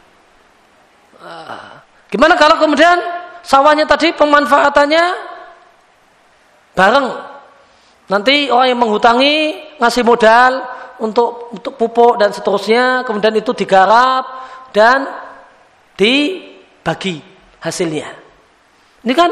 A: Gimana kalau kemudian sawahnya tadi pemanfaatannya bareng? Nanti orang yang menghutangi ngasih modal untuk pupuk dan seterusnya, kemudian itu digarap dan dibagi hasilnya. Ini kan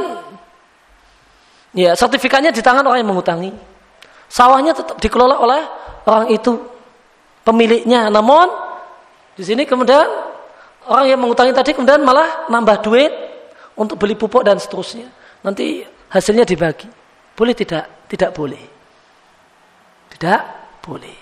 A: ya sertifikatnya di tangan orang yang menghutangi. Sawahnya tetap dikelola oleh orang itu, pemiliknya. Namun di sini kemudian orang yang menghutangi tadi kemudian malah nambah duit untuk beli pupuk dan seterusnya. Nanti hasilnya dibagi. Boleh tidak? Tidak boleh. Tidak boleh.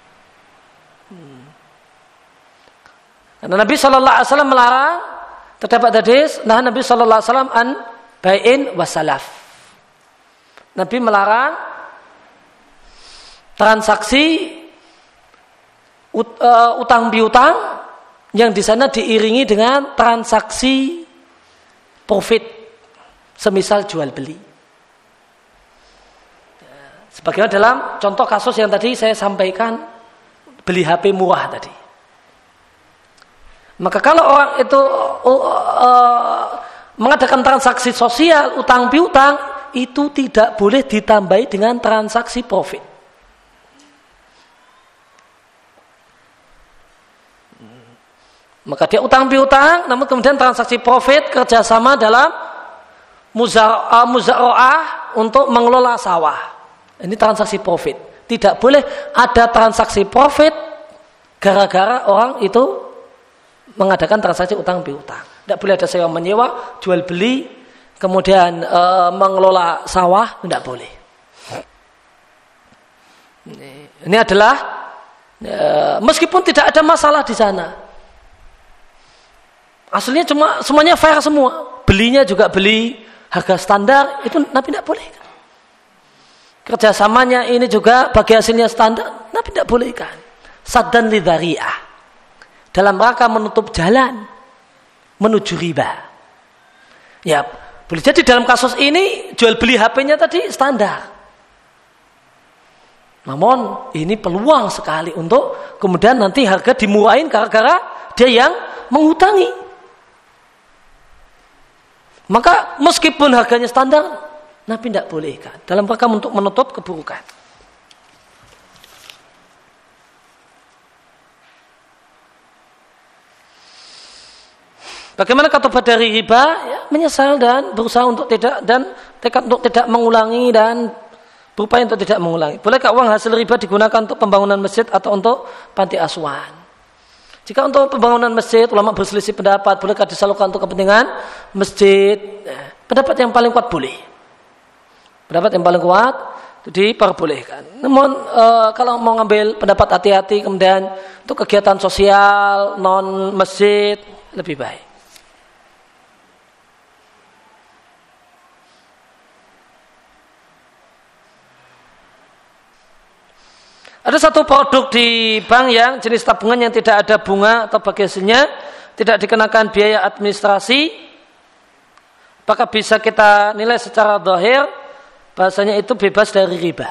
A: Karena Nabi sallallahu alaihi wasallam melarang, terdapat hadis, nah Nabi sallallahu alaihi wasallam an bai'in wasalaf. Nabi melarang transaksi utang piutang yang di sana diiringi dengan transaksi profit, semisal jual beli. Sebagaimana dalam contoh kasus yang tadi saya sampaikan, beli HP murah tadi. Maka kalau orang itu mengadakan transaksi sosial, utang piutang, itu tidak boleh ditambahi dengan transaksi profit. Maka dia utang piutang, namun kemudian transaksi profit kerjasama dalam muzara'ah untuk mengelola sawah. Ini transaksi profit. Tidak boleh ada transaksi profit gara-gara orang itu mengadakan transaksi utang piutang. Tidak boleh ada sewa menyewa, jual beli, kemudian mengelola sawah, tidak boleh. Ini adalah meskipun tidak ada masalah di sana. Aslinya cuma semuanya fair semua. Belinya juga beli harga standar, itu Nabi tidak boleh. Kerjasamanya ini juga bagi hasilnya standar, Nabi tidak bolehkan. Saddan lidhari'ah, dalam rangka menutup jalan menuju riba. Ya, boleh jadi dalam kasus ini jual beli HP-nya tadi standar. Namun ini peluang sekali untuk kemudian nanti harga dimurahin gara-gara dia yang menghutangi. Maka meskipun harganya standar, Nabi tidak bolehkan dalam rangka untuk menutup keburukan. Bagaimana tobat dari riba? Ya, menyesal dan berusaha untuk tidak dan tekad untuk tidak mengulangi dan berupaya untuk tidak mengulangi. Bolehkah uang hasil riba digunakan untuk pembangunan masjid atau untuk panti asuhan? Jika untuk pembangunan masjid, ulama berselisih pendapat, bolehkah disalurkan untuk kepentingan masjid? Pendapat yang paling kuat boleh. Pendapat yang paling kuat itu diperbolehkan. Namun kalau mau ngambil pendapat hati-hati, kemudian untuk kegiatan sosial non masjid lebih baik. Ada satu produk di bank yang jenis tabungan yang tidak ada bunga atau bagasnya, tidak dikenakan biaya administrasi. Apakah bisa kita nilai secara zahir bahasanya itu bebas dari riba?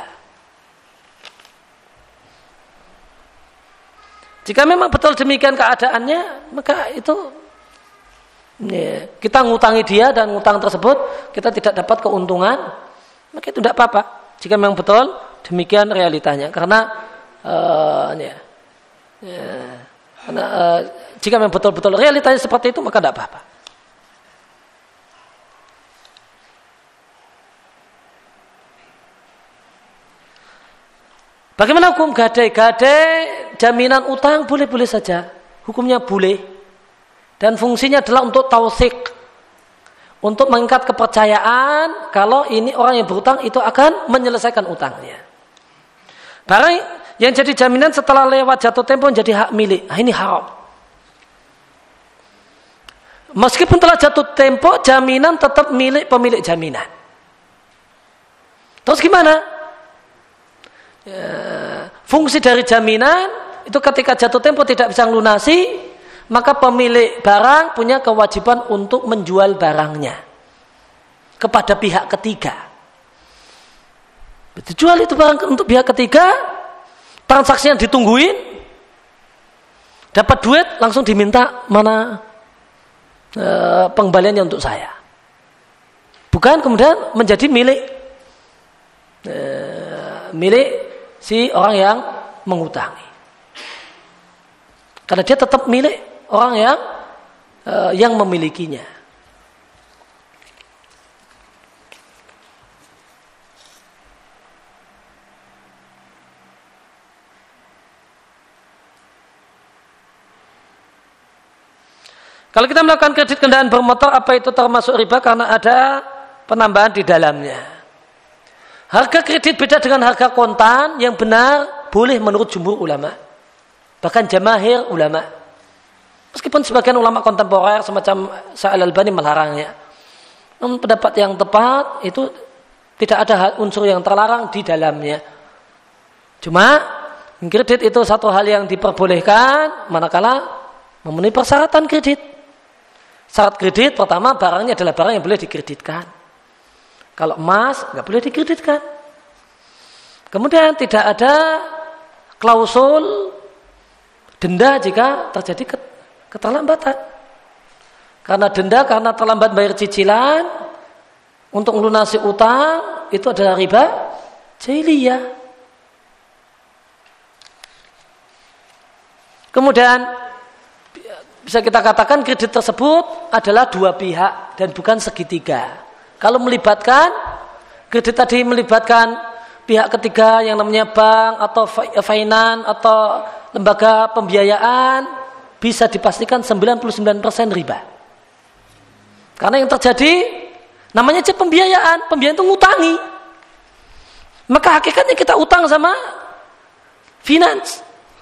A: Jika memang betul demikian keadaannya, maka itu ya, kita ngutangi dia dan ngutang tersebut kita tidak dapat keuntungan, maka itu tidak apa-apa. Jika memang betul demikian realitanya, karena jika memang betul-betul realitanya seperti itu, maka tidak apa-apa. Bagaimana hukum gadai? Gadai jaminan utang boleh-boleh saja, hukumnya boleh, dan fungsinya adalah untuk tausik, untuk mengikat kepercayaan kalau ini orang yang berutang itu akan menyelesaikan utangnya. Barang yang jadi jaminan setelah lewat jatuh tempo menjadi hak milik, ini haram. Meskipun telah jatuh tempo, jaminan tetap milik pemilik jaminan. Terus gimana? Fungsi dari jaminan itu ketika jatuh tempo tidak bisa lunasi, maka pemilik barang punya kewajiban untuk menjual barangnya kepada pihak ketiga. Dijual itu barang untuk pihak ketiga, transaksi yang ditungguin, dapat duit langsung diminta mana pengembaliannya untuk saya. Bukan kemudian menjadi milik si orang yang mengutangi. Karena dia tetap milik orang yang memilikinya. Kalau kita melakukan kredit kendaraan bermotor, apa itu termasuk riba karena ada penambahan di dalamnya? Harga kredit beda dengan harga kontan, yang benar boleh menurut jumhur ulama. Bahkan jamaahir ulama. Meskipun sebagian ulama kontemporer semacam Sya'al-Albani melarangnya. Namun pendapat yang tepat itu tidak ada unsur yang terlarang di dalamnya. Cuma kredit itu satu hal yang diperbolehkan manakala memenuhi persyaratan kredit. Syarat kredit pertama, barangnya adalah barang yang boleh dikreditkan. Kalau emas nggak boleh dikreditkan. Kemudian tidak ada klausul denda jika terjadi keterlambatan. Karena denda karena terlambat bayar cicilan untuk melunasi utang itu adalah riba jahiliyah. Kemudian bisa kita katakan kredit tersebut adalah dua pihak dan bukan segitiga. Kalau melibatkan kredit tadi melibatkan pihak ketiga yang namanya bank atau finance atau lembaga pembiayaan, bisa dipastikan 99% riba. Karena yang terjadi namanya aja pembiayaan itu ngutangi. Maka hakikatnya kita utang sama finance.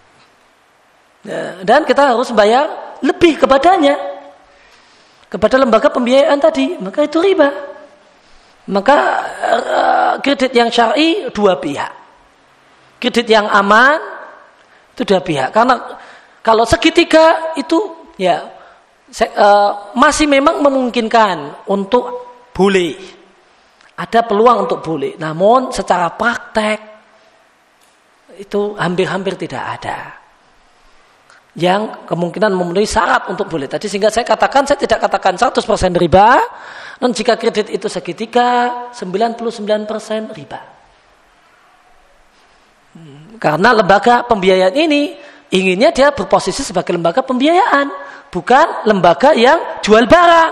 A: Dan kita harus bayar lebih kepadanya, kepada lembaga pembiayaan tadi, maka itu riba. Maka kredit yang syar'i dua pihak, kredit yang aman itu dua pihak. Karena kalau segitiga itu ya masih memang memungkinkan untuk boleh, ada peluang untuk boleh. Namun secara praktek itu hampir-hampir tidak ada yang kemungkinan memenuhi syarat untuk boleh tadi, sehingga saya tidak katakan 100% riba, dan jika kredit itu segitiga 99% riba. Karena lembaga pembiayaan ini inginnya dia berposisi sebagai lembaga pembiayaan, bukan lembaga yang jual barang.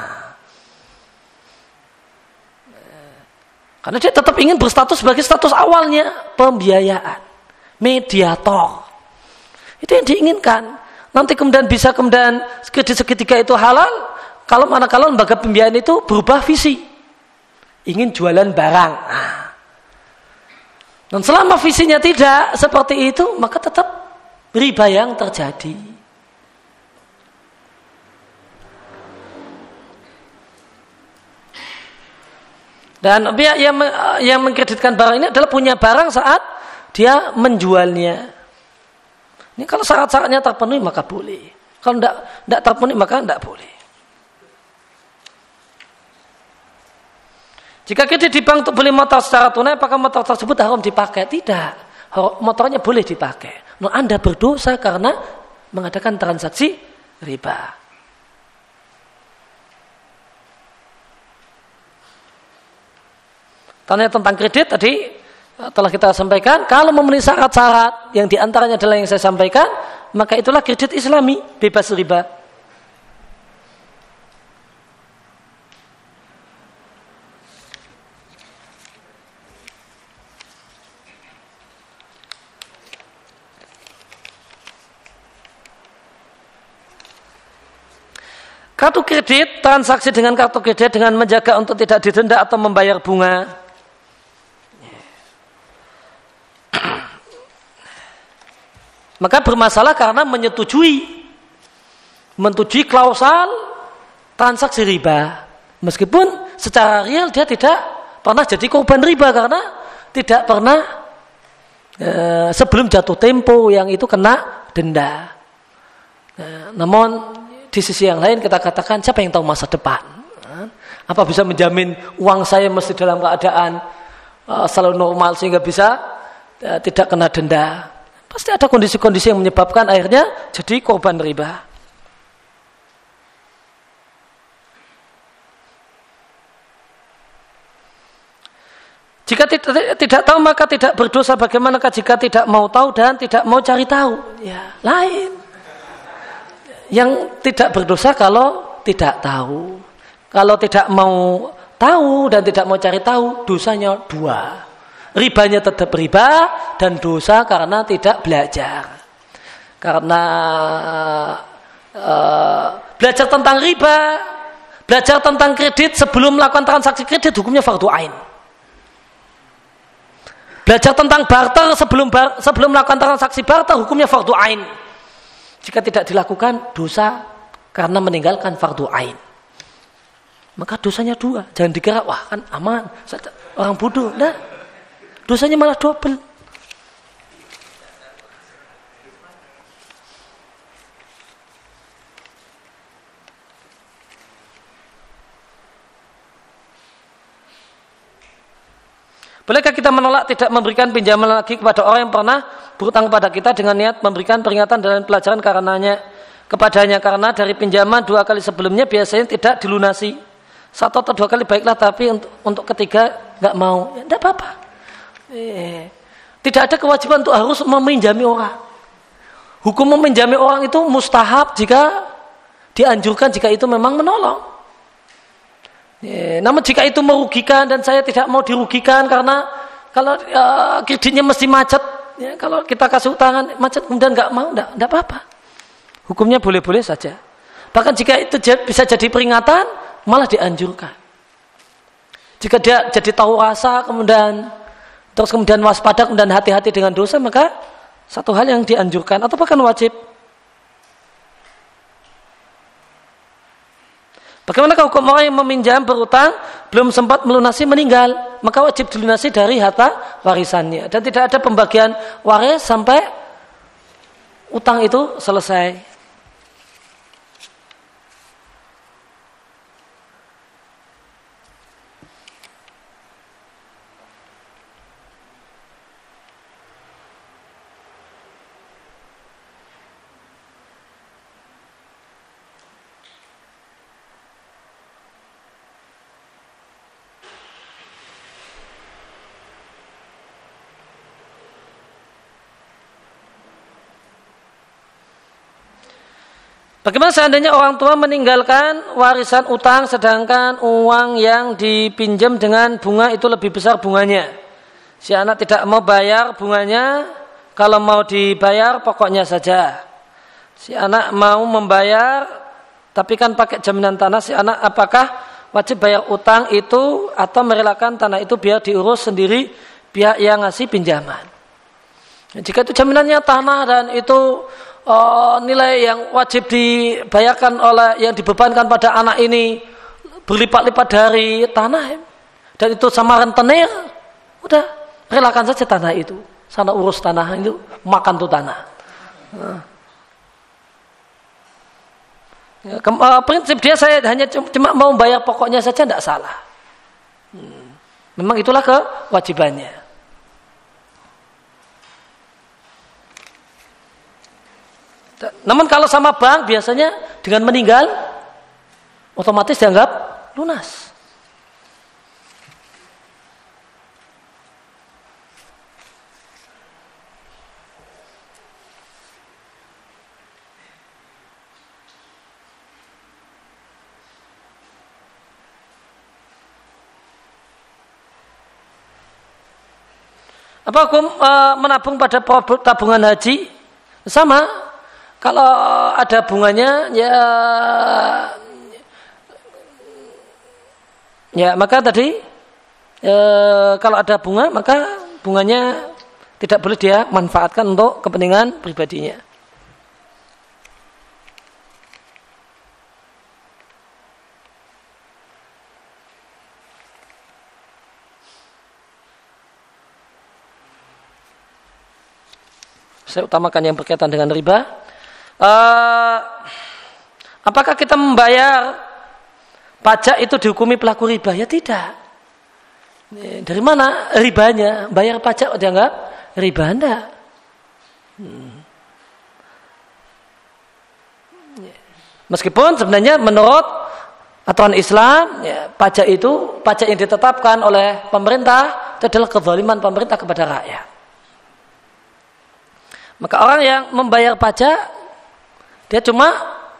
A: Karena dia tetap ingin berstatus sebagai status awalnya pembiayaan, mediator. Itu yang diinginkan. Nanti kemudian bisa kredit segitiga itu halal kalau manakala lembaga pembiayaan itu berubah visi, ingin jualan barang. Dan selama visinya tidak seperti itu, maka tetap riba yang terjadi. Dan pihak yang mengkreditkan barang ini adalah punya barang saat dia menjualnya. Ini kalau syarat-syaratnya terpenuhi maka boleh. Kalau tidak terpenuhi maka tidak boleh. Jika kredit di bank untuk beli motor secara tunai, apakah motor tersebut haram dipakai? Tidak. Motornya boleh dipakai. Nah, Anda berdosa karena mengadakan transaksi riba. Tanya tentang kredit tadi telah kita sampaikan. Kalau memenuhi syarat-syarat yang diantaranya adalah yang saya sampaikan, maka itulah kredit Islami, bebas riba. Kartu kredit, transaksi dengan kartu kredit dengan menjaga untuk tidak didenda atau membayar bunga. Maka bermasalah karena menyetujui klausal transaksi riba. Meskipun secara real dia tidak pernah jadi korban riba karena tidak pernah sebelum jatuh tempo yang itu kena denda. Namun di sisi yang lain kita katakan siapa yang tahu masa depan? Apa bisa menjamin uang saya mesti dalam keadaan selalu normal sehingga bisa tidak kena denda? Pasti ada kondisi-kondisi yang menyebabkan akhirnya jadi korban riba. Jika tidak tahu maka tidak berdosa. Bagaimanakah jika tidak mau tahu dan tidak mau cari tahu? Ya, lain. Yang tidak berdosa kalau tidak tahu. Kalau tidak mau tahu dan tidak mau cari tahu, dosanya dua. Ribanya tetap riba dan dosa karena tidak belajar. Karena belajar tentang riba, belajar tentang kredit sebelum melakukan transaksi kredit hukumnya fardu ain. Belajar tentang barter sebelum melakukan transaksi barter hukumnya fardu ain. Jika tidak dilakukan dosa karena meninggalkan fardu ain. Maka dosanya dua. Jangan dikira wah kan aman, orang bodoh. Nah, dosanya malah double. Bolehkah kita menolak tidak memberikan pinjaman lagi kepada orang yang pernah berutang kepada kita dengan niat memberikan peringatan dan pelajaran kepadanya karena dari pinjaman 2 kali sebelumnya biasanya tidak dilunasi. 1 atau 2 kali baiklah, tapi untuk ketiga nggak mau. Ya, tidak apa-apa. Tidak ada kewajiban untuk harus meminjami orang. Hukum meminjami orang itu mustahab jika dianjurkan, jika itu memang menolong. Namun jika itu merugikan dan saya tidak mau dirugikan karena kalau kreditnya mesti macet, ya, kalau kita kasih utangan macet kemudian nggak mau, nggak apa-apa. Hukumnya boleh-boleh saja. Bahkan jika itu bisa jadi peringatan, malah dianjurkan. Jika dia jadi tahu rasa kemudian waspada, kemudian hati-hati dengan dosa, maka satu hal yang dianjurkan atau bahkan wajib. Bagaimana hukum orang yang meminjam berutang belum sempat melunasi meninggal, maka wajib dilunasi dari harta warisannya dan tidak ada pembagian waris sampai utang itu selesai. Bagaimana seandainya orang tua meninggalkan warisan utang sedangkan uang yang dipinjam dengan bunga itu lebih besar bunganya. Si anak tidak mau bayar bunganya, kalau mau dibayar pokoknya saja. Si anak mau membayar tapi kan pakai jaminan tanah, si anak apakah wajib bayar utang itu atau merelakan tanah itu biar diurus sendiri pihak yang ngasih pinjaman. Jika itu jaminannya tanah dan itu nilai yang wajib dibayarkan oleh yang dibebankan pada anak ini berlipat-lipat dari tanah dan itu sama rentenir, udah relakan saja tanah itu, sana urus tanah itu, makan tuh tanah. Prinsip dia saya hanya cuma mau bayar pokoknya saja, tidak salah. Memang itulah kewajibannya. Namun kalau sama bank biasanya dengan meninggal otomatis dianggap lunas. Apa hukum menabung pada produk tabungan haji? Sama. Kalau ada bunganya ya maka tadi kalau ada bunga maka bunganya tidak boleh dia manfaatkan untuk kepentingan pribadinya. Saya utamakan yang berkaitan dengan riba. Apakah kita membayar pajak itu dihukumi pelaku riba? Ya tidak. Dari mana ribanya? Bayar pajak dianggap riba? Enggak. Meskipun sebenarnya menurut aturan Islam, ya, pajak yang ditetapkan oleh pemerintah itu adalah kezaliman pemerintah kepada rakyat. Maka orang yang membayar pajak dia cuma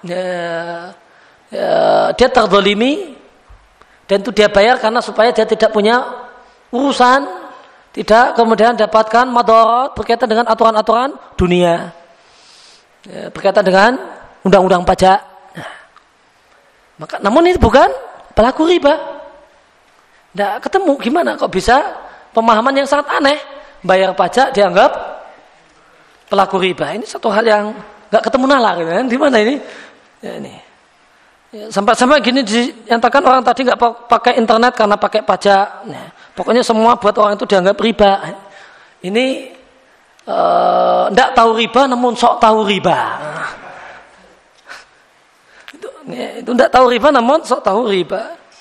A: dia terzalimi dan itu dia bayar karena supaya dia tidak punya urusan, tidak kemudian dapatkan madarat berkaitan dengan aturan-aturan dunia, berkaitan dengan undang-undang pajak. Maka namun ini bukan pelaku riba. Tidak ketemu gimana kok bisa pemahaman yang sangat aneh, bayar pajak dianggap pelaku riba. Ini satu hal yang nggak ketemu nalar, kan? Di mana ini? Ya, ini. Ya, sampai gini dinyatakan orang tadi nggak pakai internet karena pakai pajak. Nah, pokoknya semua buat orang itu dianggap riba. Ini nggak tahu riba, namun sok tahu riba. Itu nggak tahu riba, namun sok tahu riba.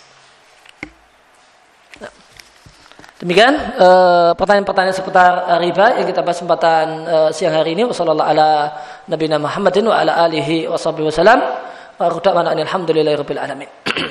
A: Demikian pertanyaan-pertanyaan seputar riba yang kita bahas kesempatan siang hari ini. Wassallallahu ala nabiyina Muhammadin wa ala alihi wasallam. Wa alhamdulillahirabbil alamin.